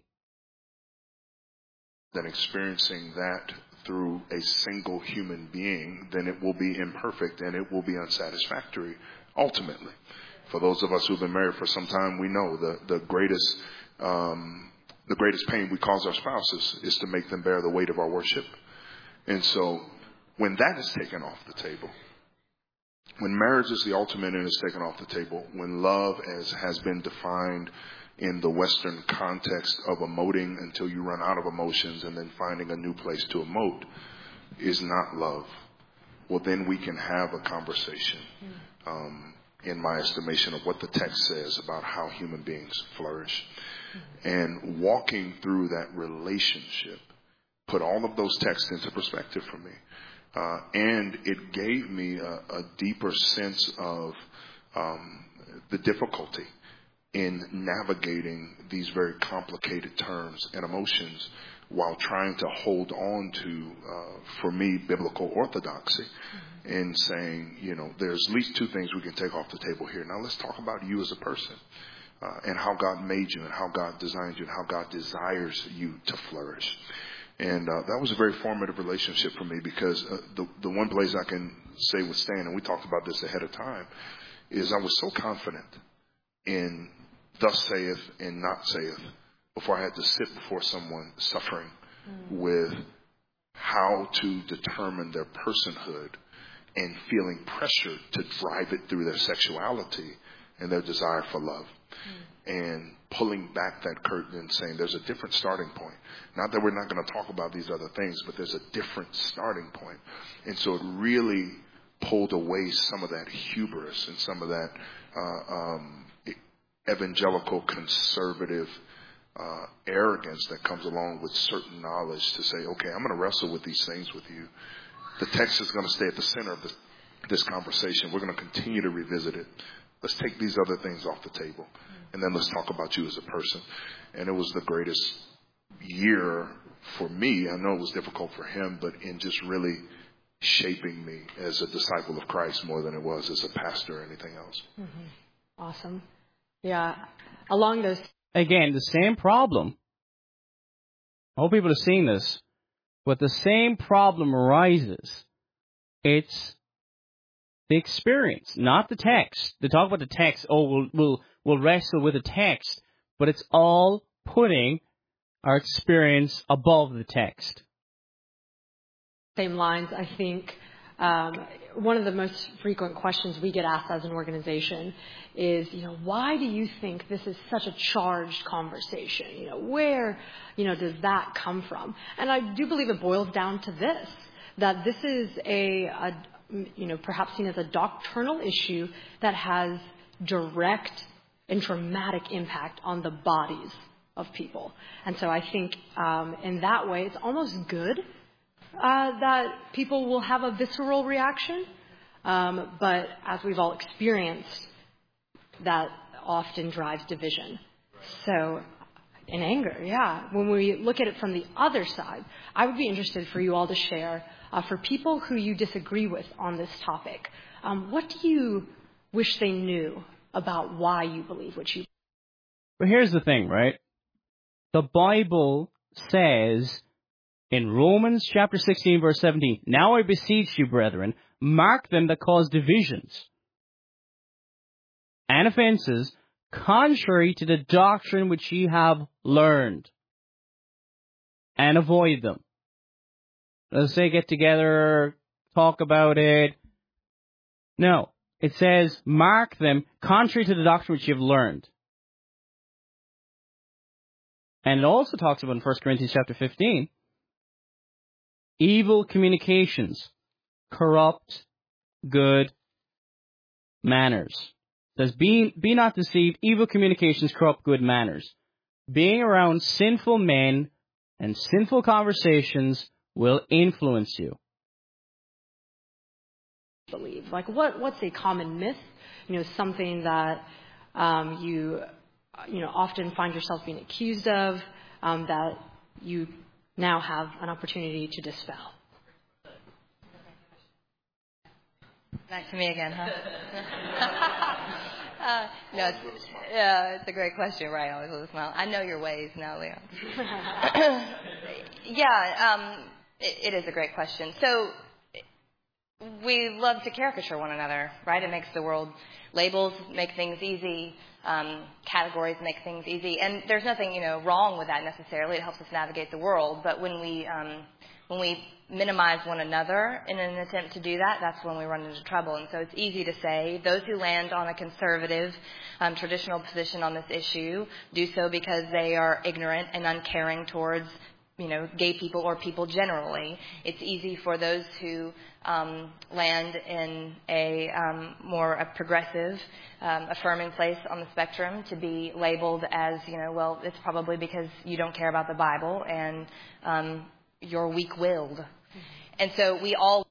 Then experiencing that through a single human being, then it will be imperfect and it will be unsatisfactory ultimately. For those of us who've been married for some time, we know the greatest pain we cause our spouses is to make them bear the weight of our worship. And so when that is taken off the table, when marriage is the ultimate and is taken off the table, when love has been defined in the Western context of emoting until you run out of emotions and then finding a new place to emote is not love, well, then we can have a conversation, in my estimation, of what the text says about how human beings flourish. And walking through that relationship put all of those texts into perspective for me. And it gave me a deeper sense of the difficulty in navigating these very complicated terms and emotions while trying to hold on to, for me, biblical orthodoxy in saying, there's at least two things we can take off the table here. Now let's talk about you as a person and how God made you and how God designed you and how God desires you to flourish. And that was a very formative relationship for me, because the one place I can say with Stan, and we talked about this ahead of time, is I was so confident in thus saith and not saith before I had to sit before someone suffering with how to determine their personhood and feeling pressured to drive it through their sexuality and their desire for love. And pulling back that curtain and saying there's a different starting point. Not that we're not going to talk about these other things, but there's a different starting point. And so it really pulled away some of that hubris and some of that evangelical conservative arrogance that comes along with certain knowledge to say, okay, I'm going to wrestle with these things with you. The text is going to stay at the center of this conversation. We're going to continue to revisit it. Let's take these other things off the table, and then let's talk about you as a person. And it was the greatest year for me. I know it was difficult for him, but in just really shaping me as a disciple of Christ more than it was as a pastor or anything else. Awesome. Yeah. Along those... Again, the same problem. I hope people are seeing this. But the same problem arises. It's the experience, not the text. They talk about the text. Oh, we'll wrestle with the text, but it's all putting our experience above the text. Same lines, I think. One of the most frequent questions we get asked as an organization is, why do you think this is such a charged conversation? Where, does that come from? And I do believe it boils down to this, that this is perhaps seen as a doctrinal issue that has direct and traumatic impact on the bodies of people. And so I think in that way, it's almost good that people will have a visceral reaction. But as we've all experienced, that often drives division. So in anger, yeah. When we look at it from the other side, I would be interested for you all to share, for people who you disagree with on this topic, what do you wish they knew about why you believe what you believe? But here's the thing, right? The Bible says in Romans chapter 16, verse 17, now I beseech you, brethren, mark them that cause divisions and offenses contrary to the doctrine which ye have learned, and avoid them. Let's say get together, talk about it. No, it says mark them contrary to the doctrine which you have learned. And it also talks about in 1 Corinthians chapter 15, evil communications corrupt good manners. It says, be not deceived, evil communications corrupt good manners. Being around sinful men and sinful conversations will influence you. Believe. Like what's a common myth? Something that you often find yourself being accused of, that you now have an opportunity to dispel. Back to me again, huh? No, it's a great question, right? Always with a smile. I know your ways now, Leon. It is a great question. So we love to caricature one another, right? It makes the world, labels make things easy, categories make things easy, and there's nothing wrong with that necessarily. It helps us navigate the world. But when we minimize one another in an attempt to do that, that's when we run into trouble. And so it's easy to say those who land on a conservative, traditional position on this issue do so because they are ignorant and uncaring towards, gay people or people generally. It's easy for those who land in a more progressive, affirming place on the spectrum to be labeled as, it's probably because you don't care about the Bible and you're weak-willed. And so we all...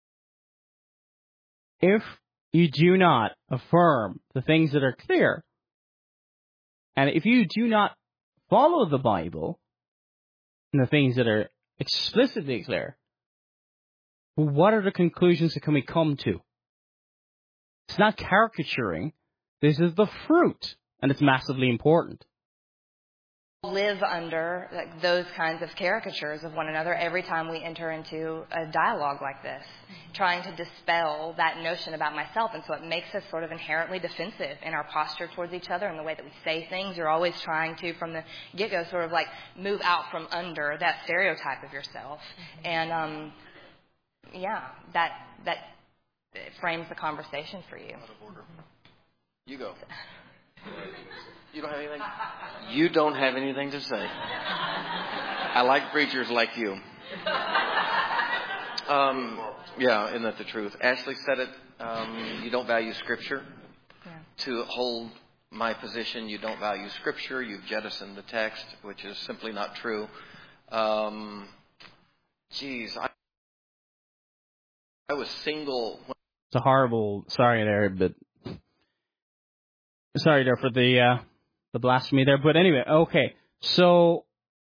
If you do not affirm the things that are clear, and if you do not follow the Bible and the things that are explicitly clear, what are the conclusions that can we come to? It's not caricaturing. This is the fruit, and it's massively important. live under those kinds of caricatures of one another every time we enter into a dialogue like this, trying to dispel that notion about myself. And so it makes us sort of inherently defensive in our posture towards each other and the way that we say things. You're always trying to, from the get-go, sort of like move out from under that stereotype of yourself. And, that frames the conversation for you. Out of order. You go. You don't have anything? You don't have anything to say. I like preachers like you. Isn't that the truth? Ashley said it. You don't value Scripture. Yeah. To hold my position, you don't value Scripture. You've jettisoned the text, which is simply not true. I was single. It's a horrible. Sorry there for the blasphemy there. But anyway, okay. So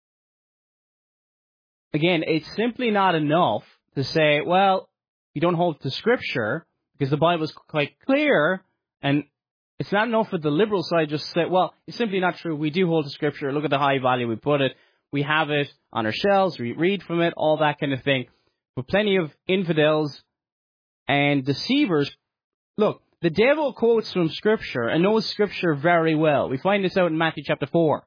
again, it's simply not enough to say, well, you don't hold to Scripture because the Bible is quite clear, and it's not enough for the liberal side just to say, well, it's simply not true. We do hold to Scripture. Look at the high value we put it. We have it on our shelves. We read from it, all that kind of thing. But plenty of infidels and deceivers. Look, the devil quotes from Scripture and knows Scripture very well. We find this out in Matthew chapter 4.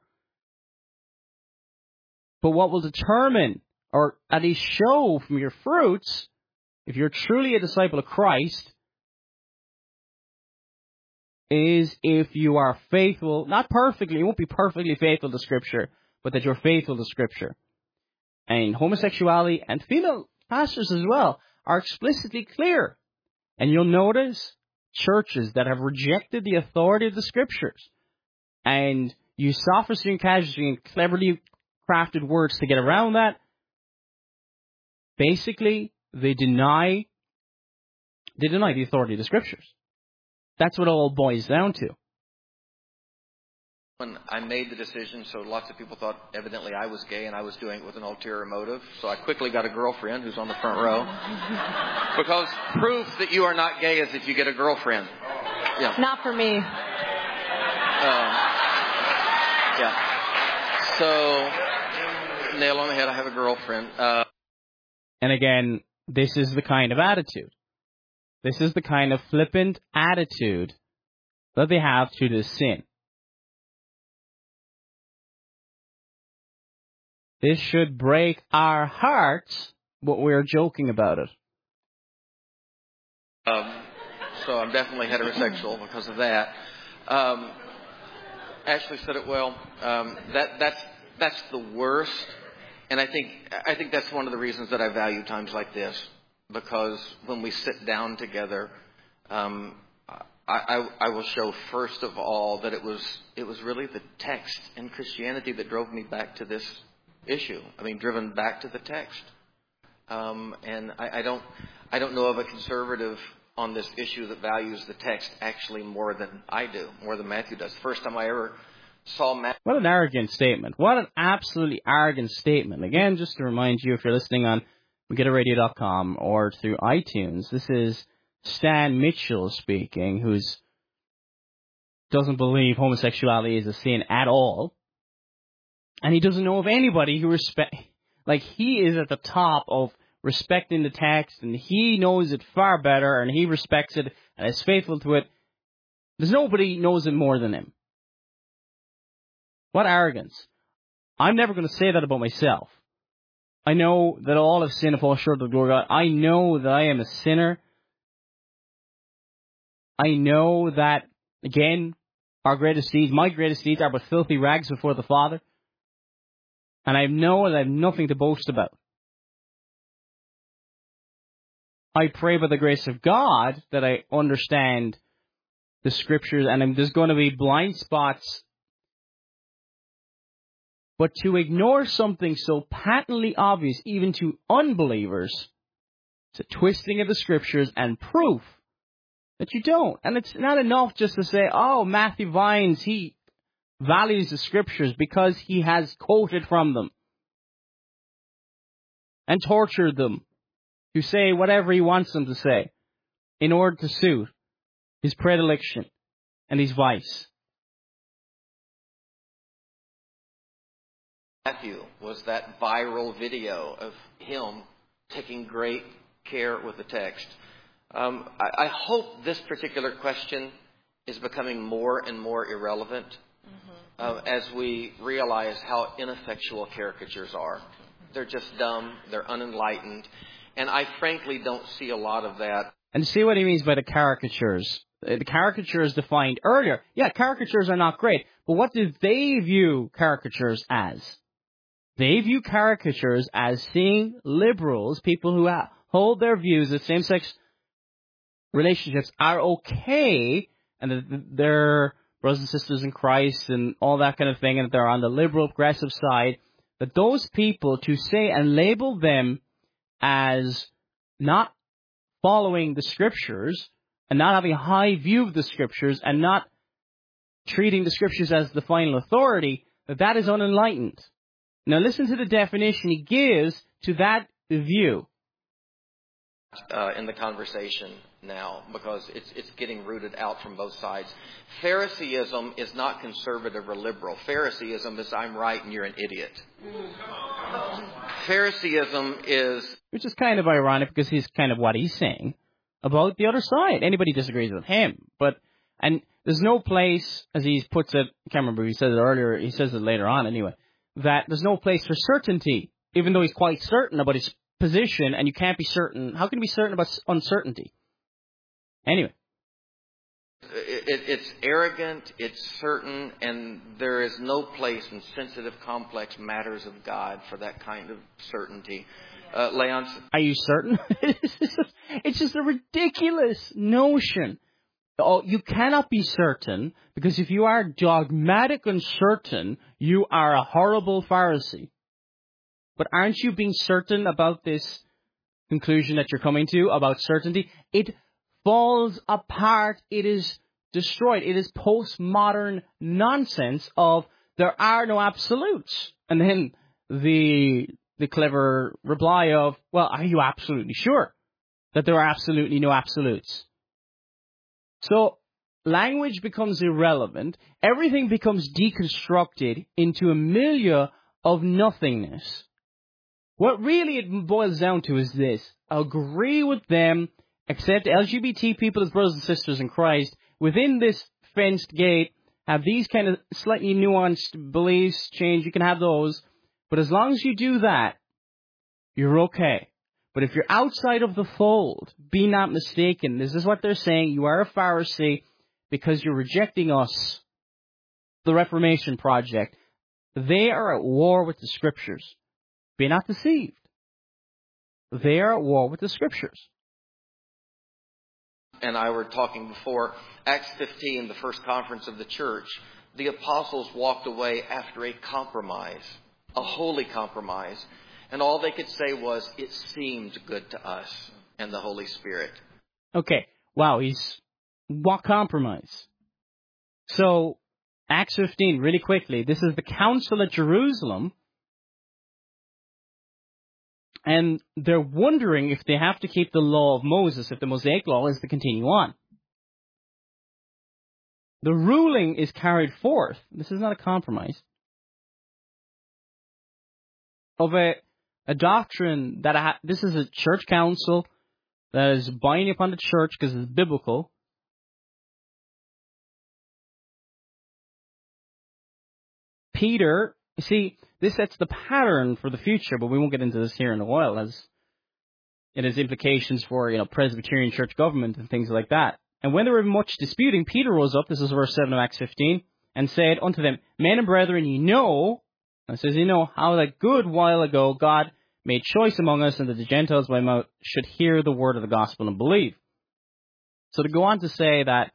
But what will determine, or at least show from your fruits, if you're truly a disciple of Christ, is if you are faithful, not perfectly, you won't be perfectly faithful to Scripture, but that you're faithful to Scripture. And homosexuality and female pastors as well are explicitly clear. And you'll notice churches that have rejected the authority of the Scriptures and use sophistry and casuistry and cleverly crafted words to get around that. Basically, they deny the authority of the Scriptures. That's what it all boils down to. When I made the decision, so lots of people thought evidently I was gay and I was doing it with an ulterior motive. So I quickly got a girlfriend who's on the front row. Because proof that you are not gay is if you get a girlfriend. Yeah. Not for me. So, nail on the head, I have a girlfriend. And again, this is the kind of attitude. This is the kind of flippant attitude that they have to this sin. This should break our hearts, but we're joking about it. So I'm definitely heterosexual because of that. Ashley said it well. That's the worst, and I think that's one of the reasons that I value times like this, because when we sit down together, I will show first of all that it was really the text in Christianity that drove me back to this issue. I mean, driven back to the text. And I don't know of a conservative on this issue that values the text actually more than I do, more than Matthew does. First time I ever saw Matthew. What an arrogant statement. What an absolutely arrogant statement. Again, just to remind you, if you're listening on McGetARadio.com or through iTunes, this is Stan Mitchell speaking, who doesn't believe homosexuality is a sin at all. And he doesn't know of anybody who he is at the top of respecting the text, and he knows it far better, and he respects it, and is faithful to it. There's nobody knows it more than him. What arrogance. I'm never going to say that about myself. I know that all have sinned and fall short of the glory of God. I know that I am a sinner. I know that, again, my greatest deeds are but filthy rags before the Father. And I know that I have nothing to boast about. I pray by the grace of God that I understand the Scriptures, and there's going to be blind spots. But to ignore something so patently obvious, even to unbelievers, it's a twisting of the Scriptures and proof that you don't. And it's not enough just to say, oh, Matthew Vines, he values the Scriptures because he has quoted from them and tortured them to say whatever he wants them to say in order to suit his predilection and his vice. Matthew was that viral video of him taking great care with the text. I hope this particular question is becoming more and more irrelevant as we realize how ineffectual caricatures are. They're just dumb, they're unenlightened, and I frankly don't see a lot of that. And see what he means by the caricatures. The caricatures defined earlier. Yeah, caricatures are not great, but what do they view caricatures as? They view caricatures as seeing liberals, people who hold their views that same-sex relationships are okay, and that they're brothers and sisters in Christ and all that kind of thing, and that they're on the liberal, progressive side, that those people, to say and label them as not following the Scriptures, and not having a high view of the Scriptures, and not treating the Scriptures as the final authority, that is unenlightened. Now listen to the definition he gives to that view. In the conversation now, because it's getting rooted out from both sides. Phariseeism is not conservative or liberal. Phariseeism is I'm right and you're an idiot. Phariseeism is... Which is kind of ironic because he's kind of what he's saying about the other side. Anybody disagrees with him. And there's no place, as he puts it, I can't remember if he said it earlier, he says it later on anyway, that there's no place for certainty, even though he's quite certain about his position, and you can't be certain. How can you be certain about uncertainty? Anyway. It's arrogant, it's certain, and there is no place in sensitive, complex matters of God for that kind of certainty. Leon? Are you certain? It's just a ridiculous notion. Oh, you cannot be certain, because if you are dogmatic and certain, you are a horrible Pharisee. But aren't you being certain about this conclusion that you're coming to, about certainty? It falls apart. It is destroyed. It is postmodern nonsense of there are no absolutes. And then the clever reply of, well, are you absolutely sure that there are absolutely no absolutes? So language becomes irrelevant. Everything becomes deconstructed into a milieu of nothingness. What really it boils down to is this. Agree with them, accept LGBT people as brothers and sisters in Christ, within this fenced gate, have these kind of slightly nuanced beliefs, change, you can have those, but as long as you do that, you're okay. But if you're outside of the fold, be not mistaken. This is what they're saying. You are a Pharisee because you're rejecting us, the Reformation Project. They are at war with the Scriptures. Be not deceived. They are at war with the Scriptures. And I were talking before, Acts 15, the first conference of the church, the apostles walked away after a compromise, a holy compromise. And all they could say was, it seemed good to us and the Holy Spirit. Okay, wow, what compromise? So, Acts 15, really quickly, this is the Council at Jerusalem. And they're wondering if they have to keep the law of Moses, if the Mosaic law is to continue on. The ruling is carried forth. This is not a compromise. Of a doctrine that this is a church council that is binding upon the church because it's biblical. Peter, you see, this sets the pattern for the future, but we won't get into this here in a while, as it has implications for, Presbyterian church government and things like that. And when there were much disputing, Peter rose up, this is verse 7 of Acts 15, and said unto them, Men and brethren, it says, how that good while ago God made choice among us, and that the Gentiles by mouth should hear the word of the gospel and believe. So to go on to say that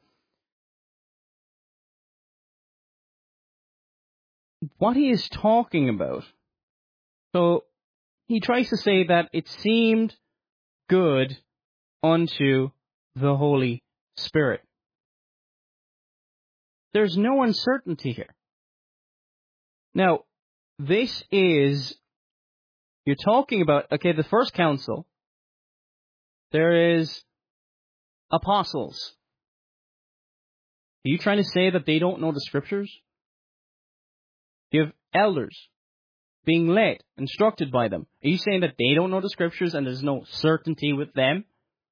what he is talking about, so he tries to say that it seemed good unto the Holy Spirit. There's no uncertainty here. Now, you're talking about, the first council, there is apostles. Are you trying to say that they don't know the Scriptures? You have elders. being led, instructed by them. Are you saying that they don't know the scriptures and there's no certainty with them?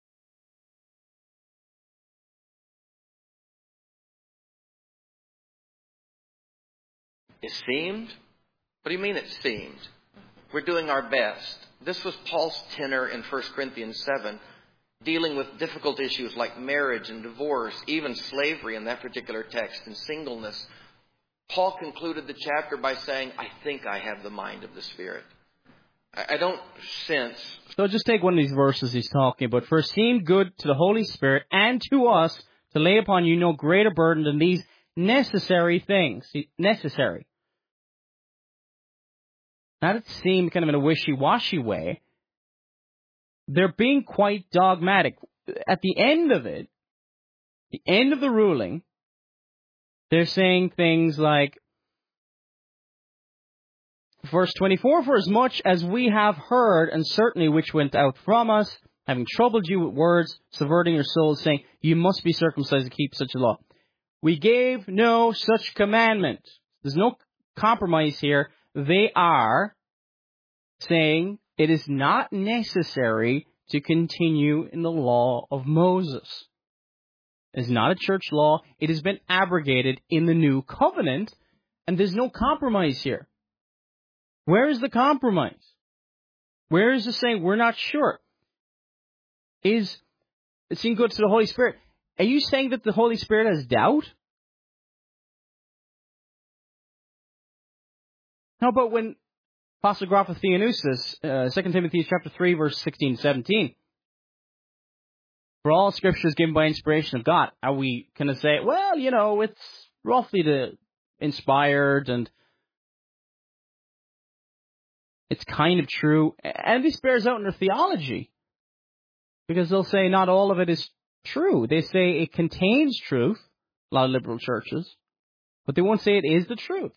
It seemed? What do you mean it seemed? We're doing our best. This was Paul's tenor in 1 Corinthians 7, dealing with difficult issues like marriage and divorce, even slavery in that particular text, and singleness. Paul concluded the chapter by saying, I think I have the mind of the Spirit. I don't sense... So just take one of these verses he's talking about. For it seemed good to the Holy Spirit and to us to lay upon you no greater burden than these necessary things. Necessary. Not it seemed kind of in a wishy-washy way. They're being quite dogmatic. At the end of it, the end of the ruling, they're saying things like, verse 24, for as much as we have heard, and certainly which went out from us, having troubled you with words, subverting your souls, saying, you must be circumcised to keep such a law. We gave no such commandment. There's no compromise here. They are saying it is not necessary to continue in the law of Moses. It is not a church law. It has been abrogated in the new covenant, and there's no compromise here. Where is the compromise? Where is the saying, we're not sure? Is it seemed good to the Holy Spirit? Are you saying that the Holy Spirit has doubt? How about when Apostle Theonusus, 2 Timothy chapter 3, verse 16 17, for all Scripture is given by inspiration of God. Are we going to say, well, it's roughly inspired and it's kind of true? And this bears out in their theology, because they'll say not all of it is true. They say it contains truth, a lot of liberal churches, but they won't say it is the truth.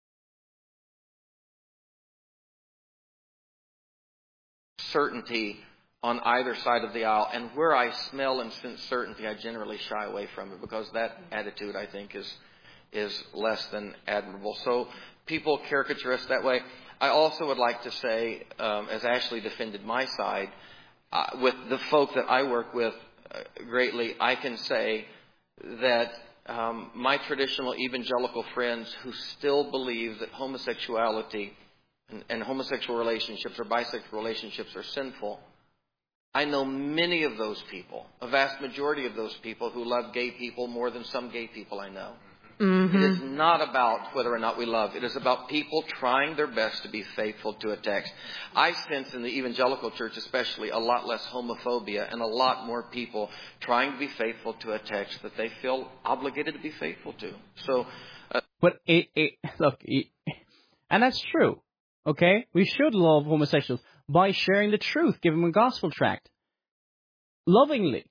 Certainty on either side of the aisle, and where I smell and sense certainty, I generally shy away from it, because that attitude, I think, is less than admirable. So people caricature us that way. I also would like to say, as Ashley defended my side, with the folk that I work with greatly, I can say that my traditional evangelical friends who still believe that homosexuality and homosexual relationships or bisexual relationships are sinful, I know many of those people, a vast majority of those people, who love gay people more than some gay people I know. Mm-hmm. It is not about whether or not we love. It is about people trying their best to be faithful to a text. I sense in the evangelical church especially a lot less homophobia and a lot more people trying to be faithful to a text that they feel obligated to be faithful to. So, but look, and that's true. Okay? We should love homosexuals by sharing the truth, give them a gospel tract. Lovingly.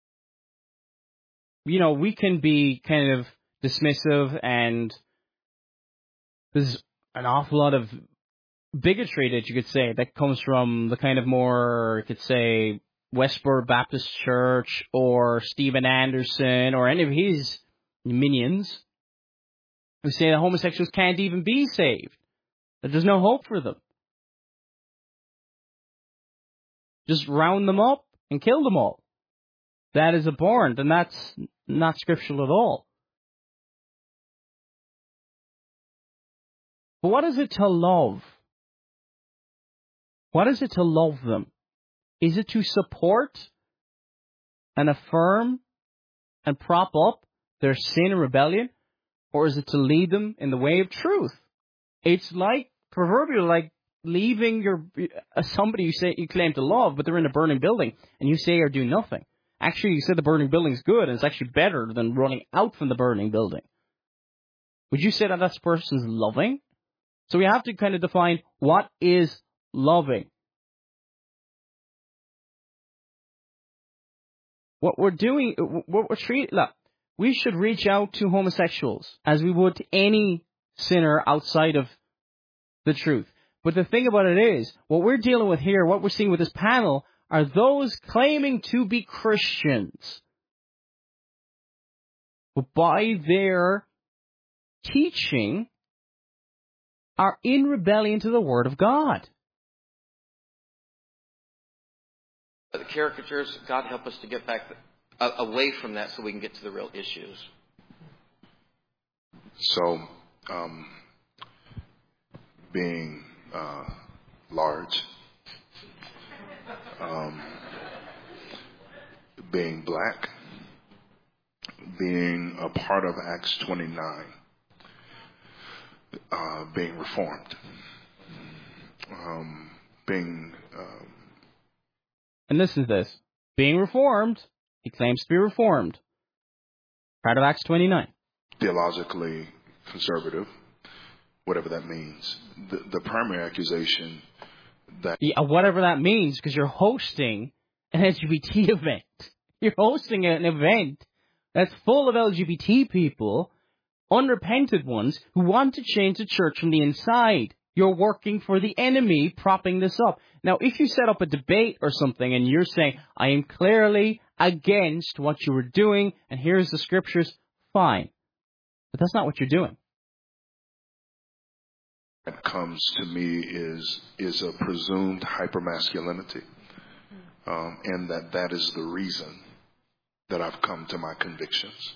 We can be kind of dismissive, and there's an awful lot of bigotry that you could say that comes from the kind of more, you could say, Westboro Baptist Church or Stephen Anderson or any of his minions who say that homosexuals can't even be saved, that there's no hope for them. Just round them up and kill them all. That is abhorrent, and that's not scriptural at all. But what is it to love? What is it to love them? Is it to support and affirm and prop up their sin and rebellion? Or is it to lead them in the way of truth? It's like, proverbial, like leaving somebody you claim to love, but they're in a burning building, and you say or do nothing. Actually, you said the burning building's good, and it's actually better than running out from the burning building. Would you say that person's loving? So we have to kind of define what is loving. What we're doing, what we're treating, look, we should reach out to homosexuals as we would to any sinner outside of the truth. But the thing about it is, what we're dealing with here, what we're seeing with this panel, are those claiming to be Christians. But by their teaching, are in rebellion to the Word of God. The caricatures, God help us to get back away from that so we can get to the real issues. So, being large, being black, being a part of Acts 29, being reformed, and listen to this. Being reformed, he claims to be reformed. Part of Acts 29. Theologically conservative, whatever that means. The primary accusation that... Yeah, whatever that means, because you're hosting an LGBT event. You're hosting an event that's full of LGBT people, unrepented ones, who want to change the church from the inside. You're working for the enemy, propping this up. Now, if you set up a debate or something and you're saying, I am clearly against what you were doing, and here's the scriptures, fine. But that's not what you're doing. That comes to me is a presumed hypermasculinity, and that is the reason that I've come to my convictions,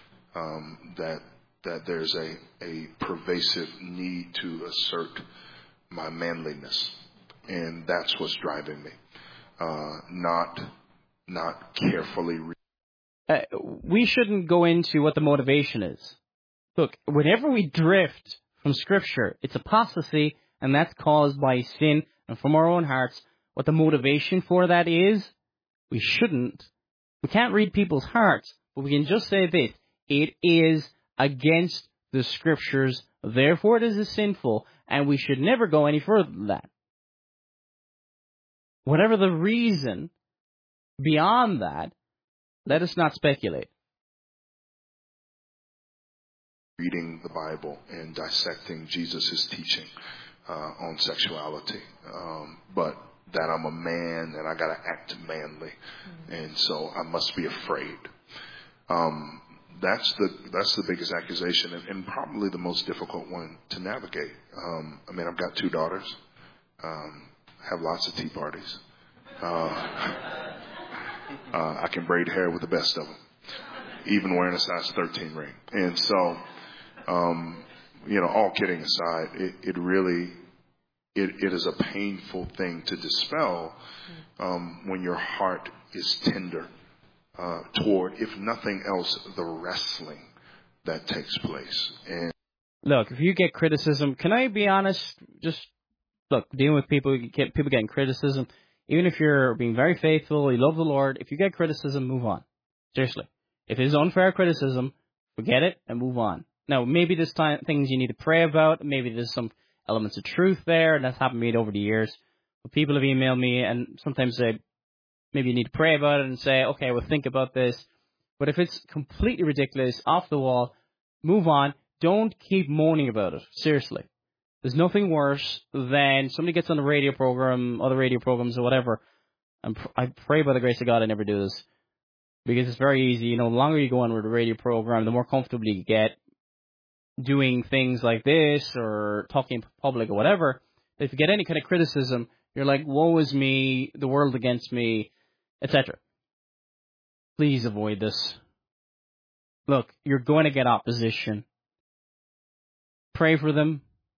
that there's a pervasive need to assert my manliness, and that's what's driving me, not carefully. We shouldn't go into what the motivation is. Look, whenever we drift from Scripture, it's apostasy, and that's caused by sin and from our own hearts. What the motivation for that is, we can't read people's hearts, but we can just say this: it is against the Scriptures, therefore it is sinful, and we should never go any further than that. Whatever the reason beyond that, let us not speculate. Reading the Bible and dissecting Jesus' teaching on sexuality, but that I'm a man and I got to act manly, and so I must be afraid. That's the biggest accusation, and probably the most difficult one to navigate. I've got 2 daughters, have lots of tea parties. I can braid hair with the best of them, even wearing a size 13 ring. And so, all kidding aside, it really is a painful thing to dispel when your heart is tender toward, if nothing else, the wrestling that takes place. And look, if you get criticism, can I be honest? Just look, dealing with people getting criticism, even if you're being very faithful, you love the Lord, if you get criticism, move on. Seriously. If it is unfair criticism, forget it and move on. Now, maybe there's things you need to pray about. Maybe there's some elements of truth there, and that's happened to me over the years. But people have emailed me and sometimes say, maybe you need to pray about it and say, okay, well, think about this. But if it's completely ridiculous, off the wall, move on. Don't keep moaning about it. Seriously. There's nothing worse than somebody gets on the radio program, other radio programs or whatever, and I pray by the grace of God I never do this, because it's very easy. The longer you go on with a radio program, the more comfortable you get doing things like this or talking in public or whatever. If you get any kind of criticism, you're like, woe is me, the world against me, etc. Please avoid this. Look, you're going to get opposition. Pray for them.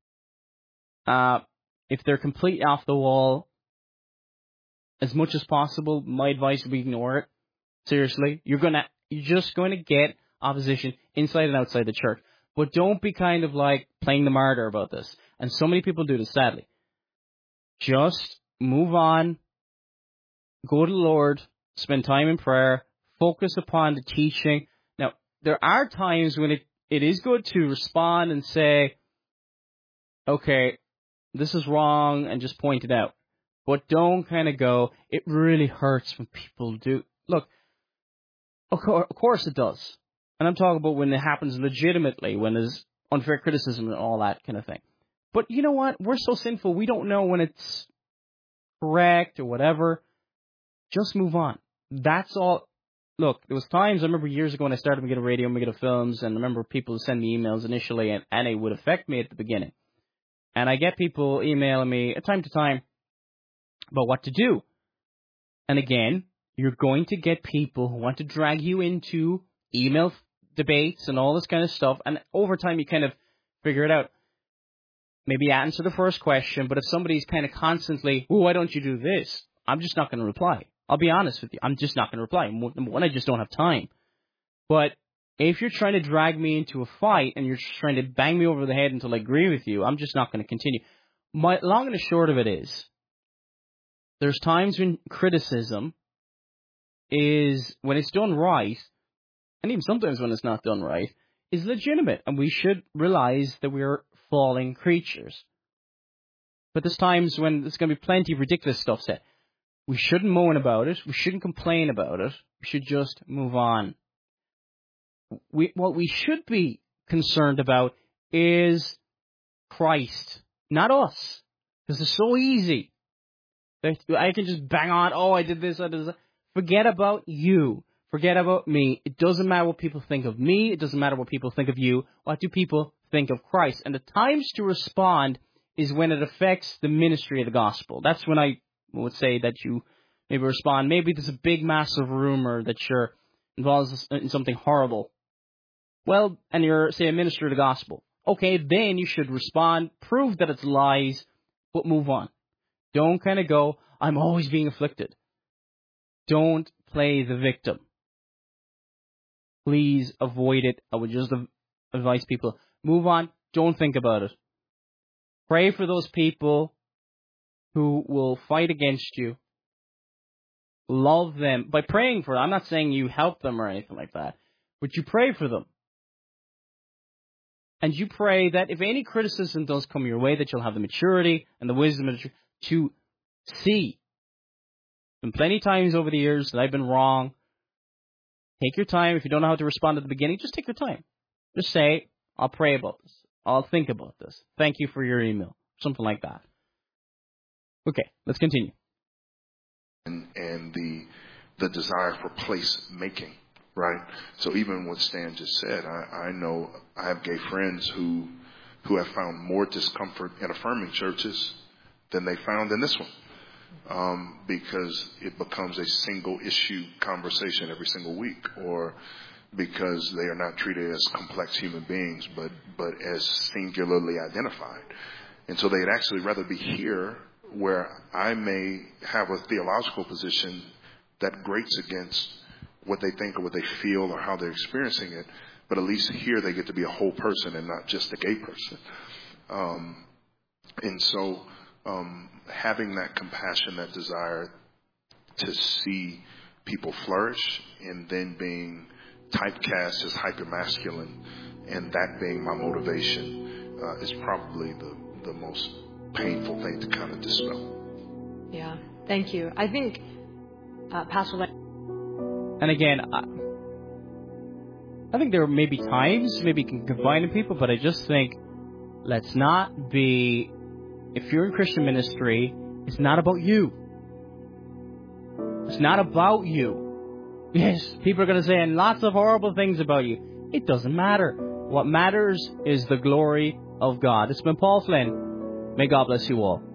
If they're completely off the wall, as much as possible, my advice would be ignore it. Seriously, you're just going to get opposition inside and outside the church. But don't be kind of like playing the martyr about this. And so many people do this, sadly. Just move on, go to the Lord, spend time in prayer, focus upon the teaching. Now, there are times when it is good to respond and say, okay, this is wrong, and just point it out. But don't kind of go, it really hurts when people do. Look, of course it does. And I'm talking about when it happens legitimately, when there's unfair criticism and all that kind of thing. But you know what? We're so sinful, we don't know when it's correct or whatever. Just move on. That's all. Look, there was times, I remember years ago when I started Megiddo Radio, Megiddo Films, and I remember people would send me emails initially, and it would affect me at the beginning. And I get people emailing me time to time about what to do. And again, you're going to get people who want to drag you into email debates and all this kind of stuff. And over time, you kind of figure it out. Maybe answer the first question, but if somebody's kind of constantly, why don't you do this? I'm just not going to reply. I'll be honest with you. I'm just not going to reply. Number one, I just don't have time. But if you're trying to drag me into a fight and you're just trying to bang me over the head until I agree with you, I'm just not going to continue. My long and the short of it is, there's times when criticism is, when it's done right, and even sometimes when it's not done right, is legitimate. And we should realize that we're falling creatures. But there's times when there's going to be plenty of ridiculous stuff said. We shouldn't moan about it. We shouldn't complain about it. We should just move on. What we should be concerned about is Christ, not us. Because it's so easy. I can just bang on, I did this, I did that. Forget about you. Forget about me. It doesn't matter what people think of me. It doesn't matter what people think of you. What do people think of Christ? And the times to respond is when it affects the ministry of the gospel. That's when I would say that you maybe respond. Maybe there's a big, massive rumor that you're involved in something horrible. Well, and you're, say, a minister of the gospel. Okay, then you should respond, prove that it's lies, but move on. Don't kind of go, I'm always being afflicted. Don't play the victim. Please avoid it. I would just advise people, move on. Don't think about it. Pray for those people who will fight against you. Love them. By praying for them, I'm not saying you help them or anything like that, but you pray for them. And you pray that if any criticism does come your way, that you'll have the maturity and the wisdom to see. And plenty of times over the years that I've been wrong. Take your time. If you don't know how to respond at the beginning, just take your time. Just say, I'll pray about this. I'll think about this. Thank you for your email. Something like that. Okay, let's continue. And the desire for place making, right? So even what Stan just said, I know I have gay friends who have found more discomfort in affirming churches than they found in this one. Because it becomes a single issue conversation every single week, or because they are not treated as complex human beings, but as singularly identified. And so they'd actually rather be here, where I may have a theological position that grates against what they think or what they feel or how they're experiencing it, but at least here they get to be a whole person and not just a gay person. And so having that compassion, that desire to see people flourish, and then being typecast as hypermasculine, and that being my motivation, is probably the most painful thing to kind of dispel. Yeah, thank you. I think, Pastor Len. And again, I think there may be times, maybe you can combine people, but I just think, let's not be, if you're in Christian ministry, it's not about you. It's not about you. Yes, people are going to say lots of horrible things about you. It doesn't matter. What matters is the glory of God. It's been Paul Flynn. May God bless you all.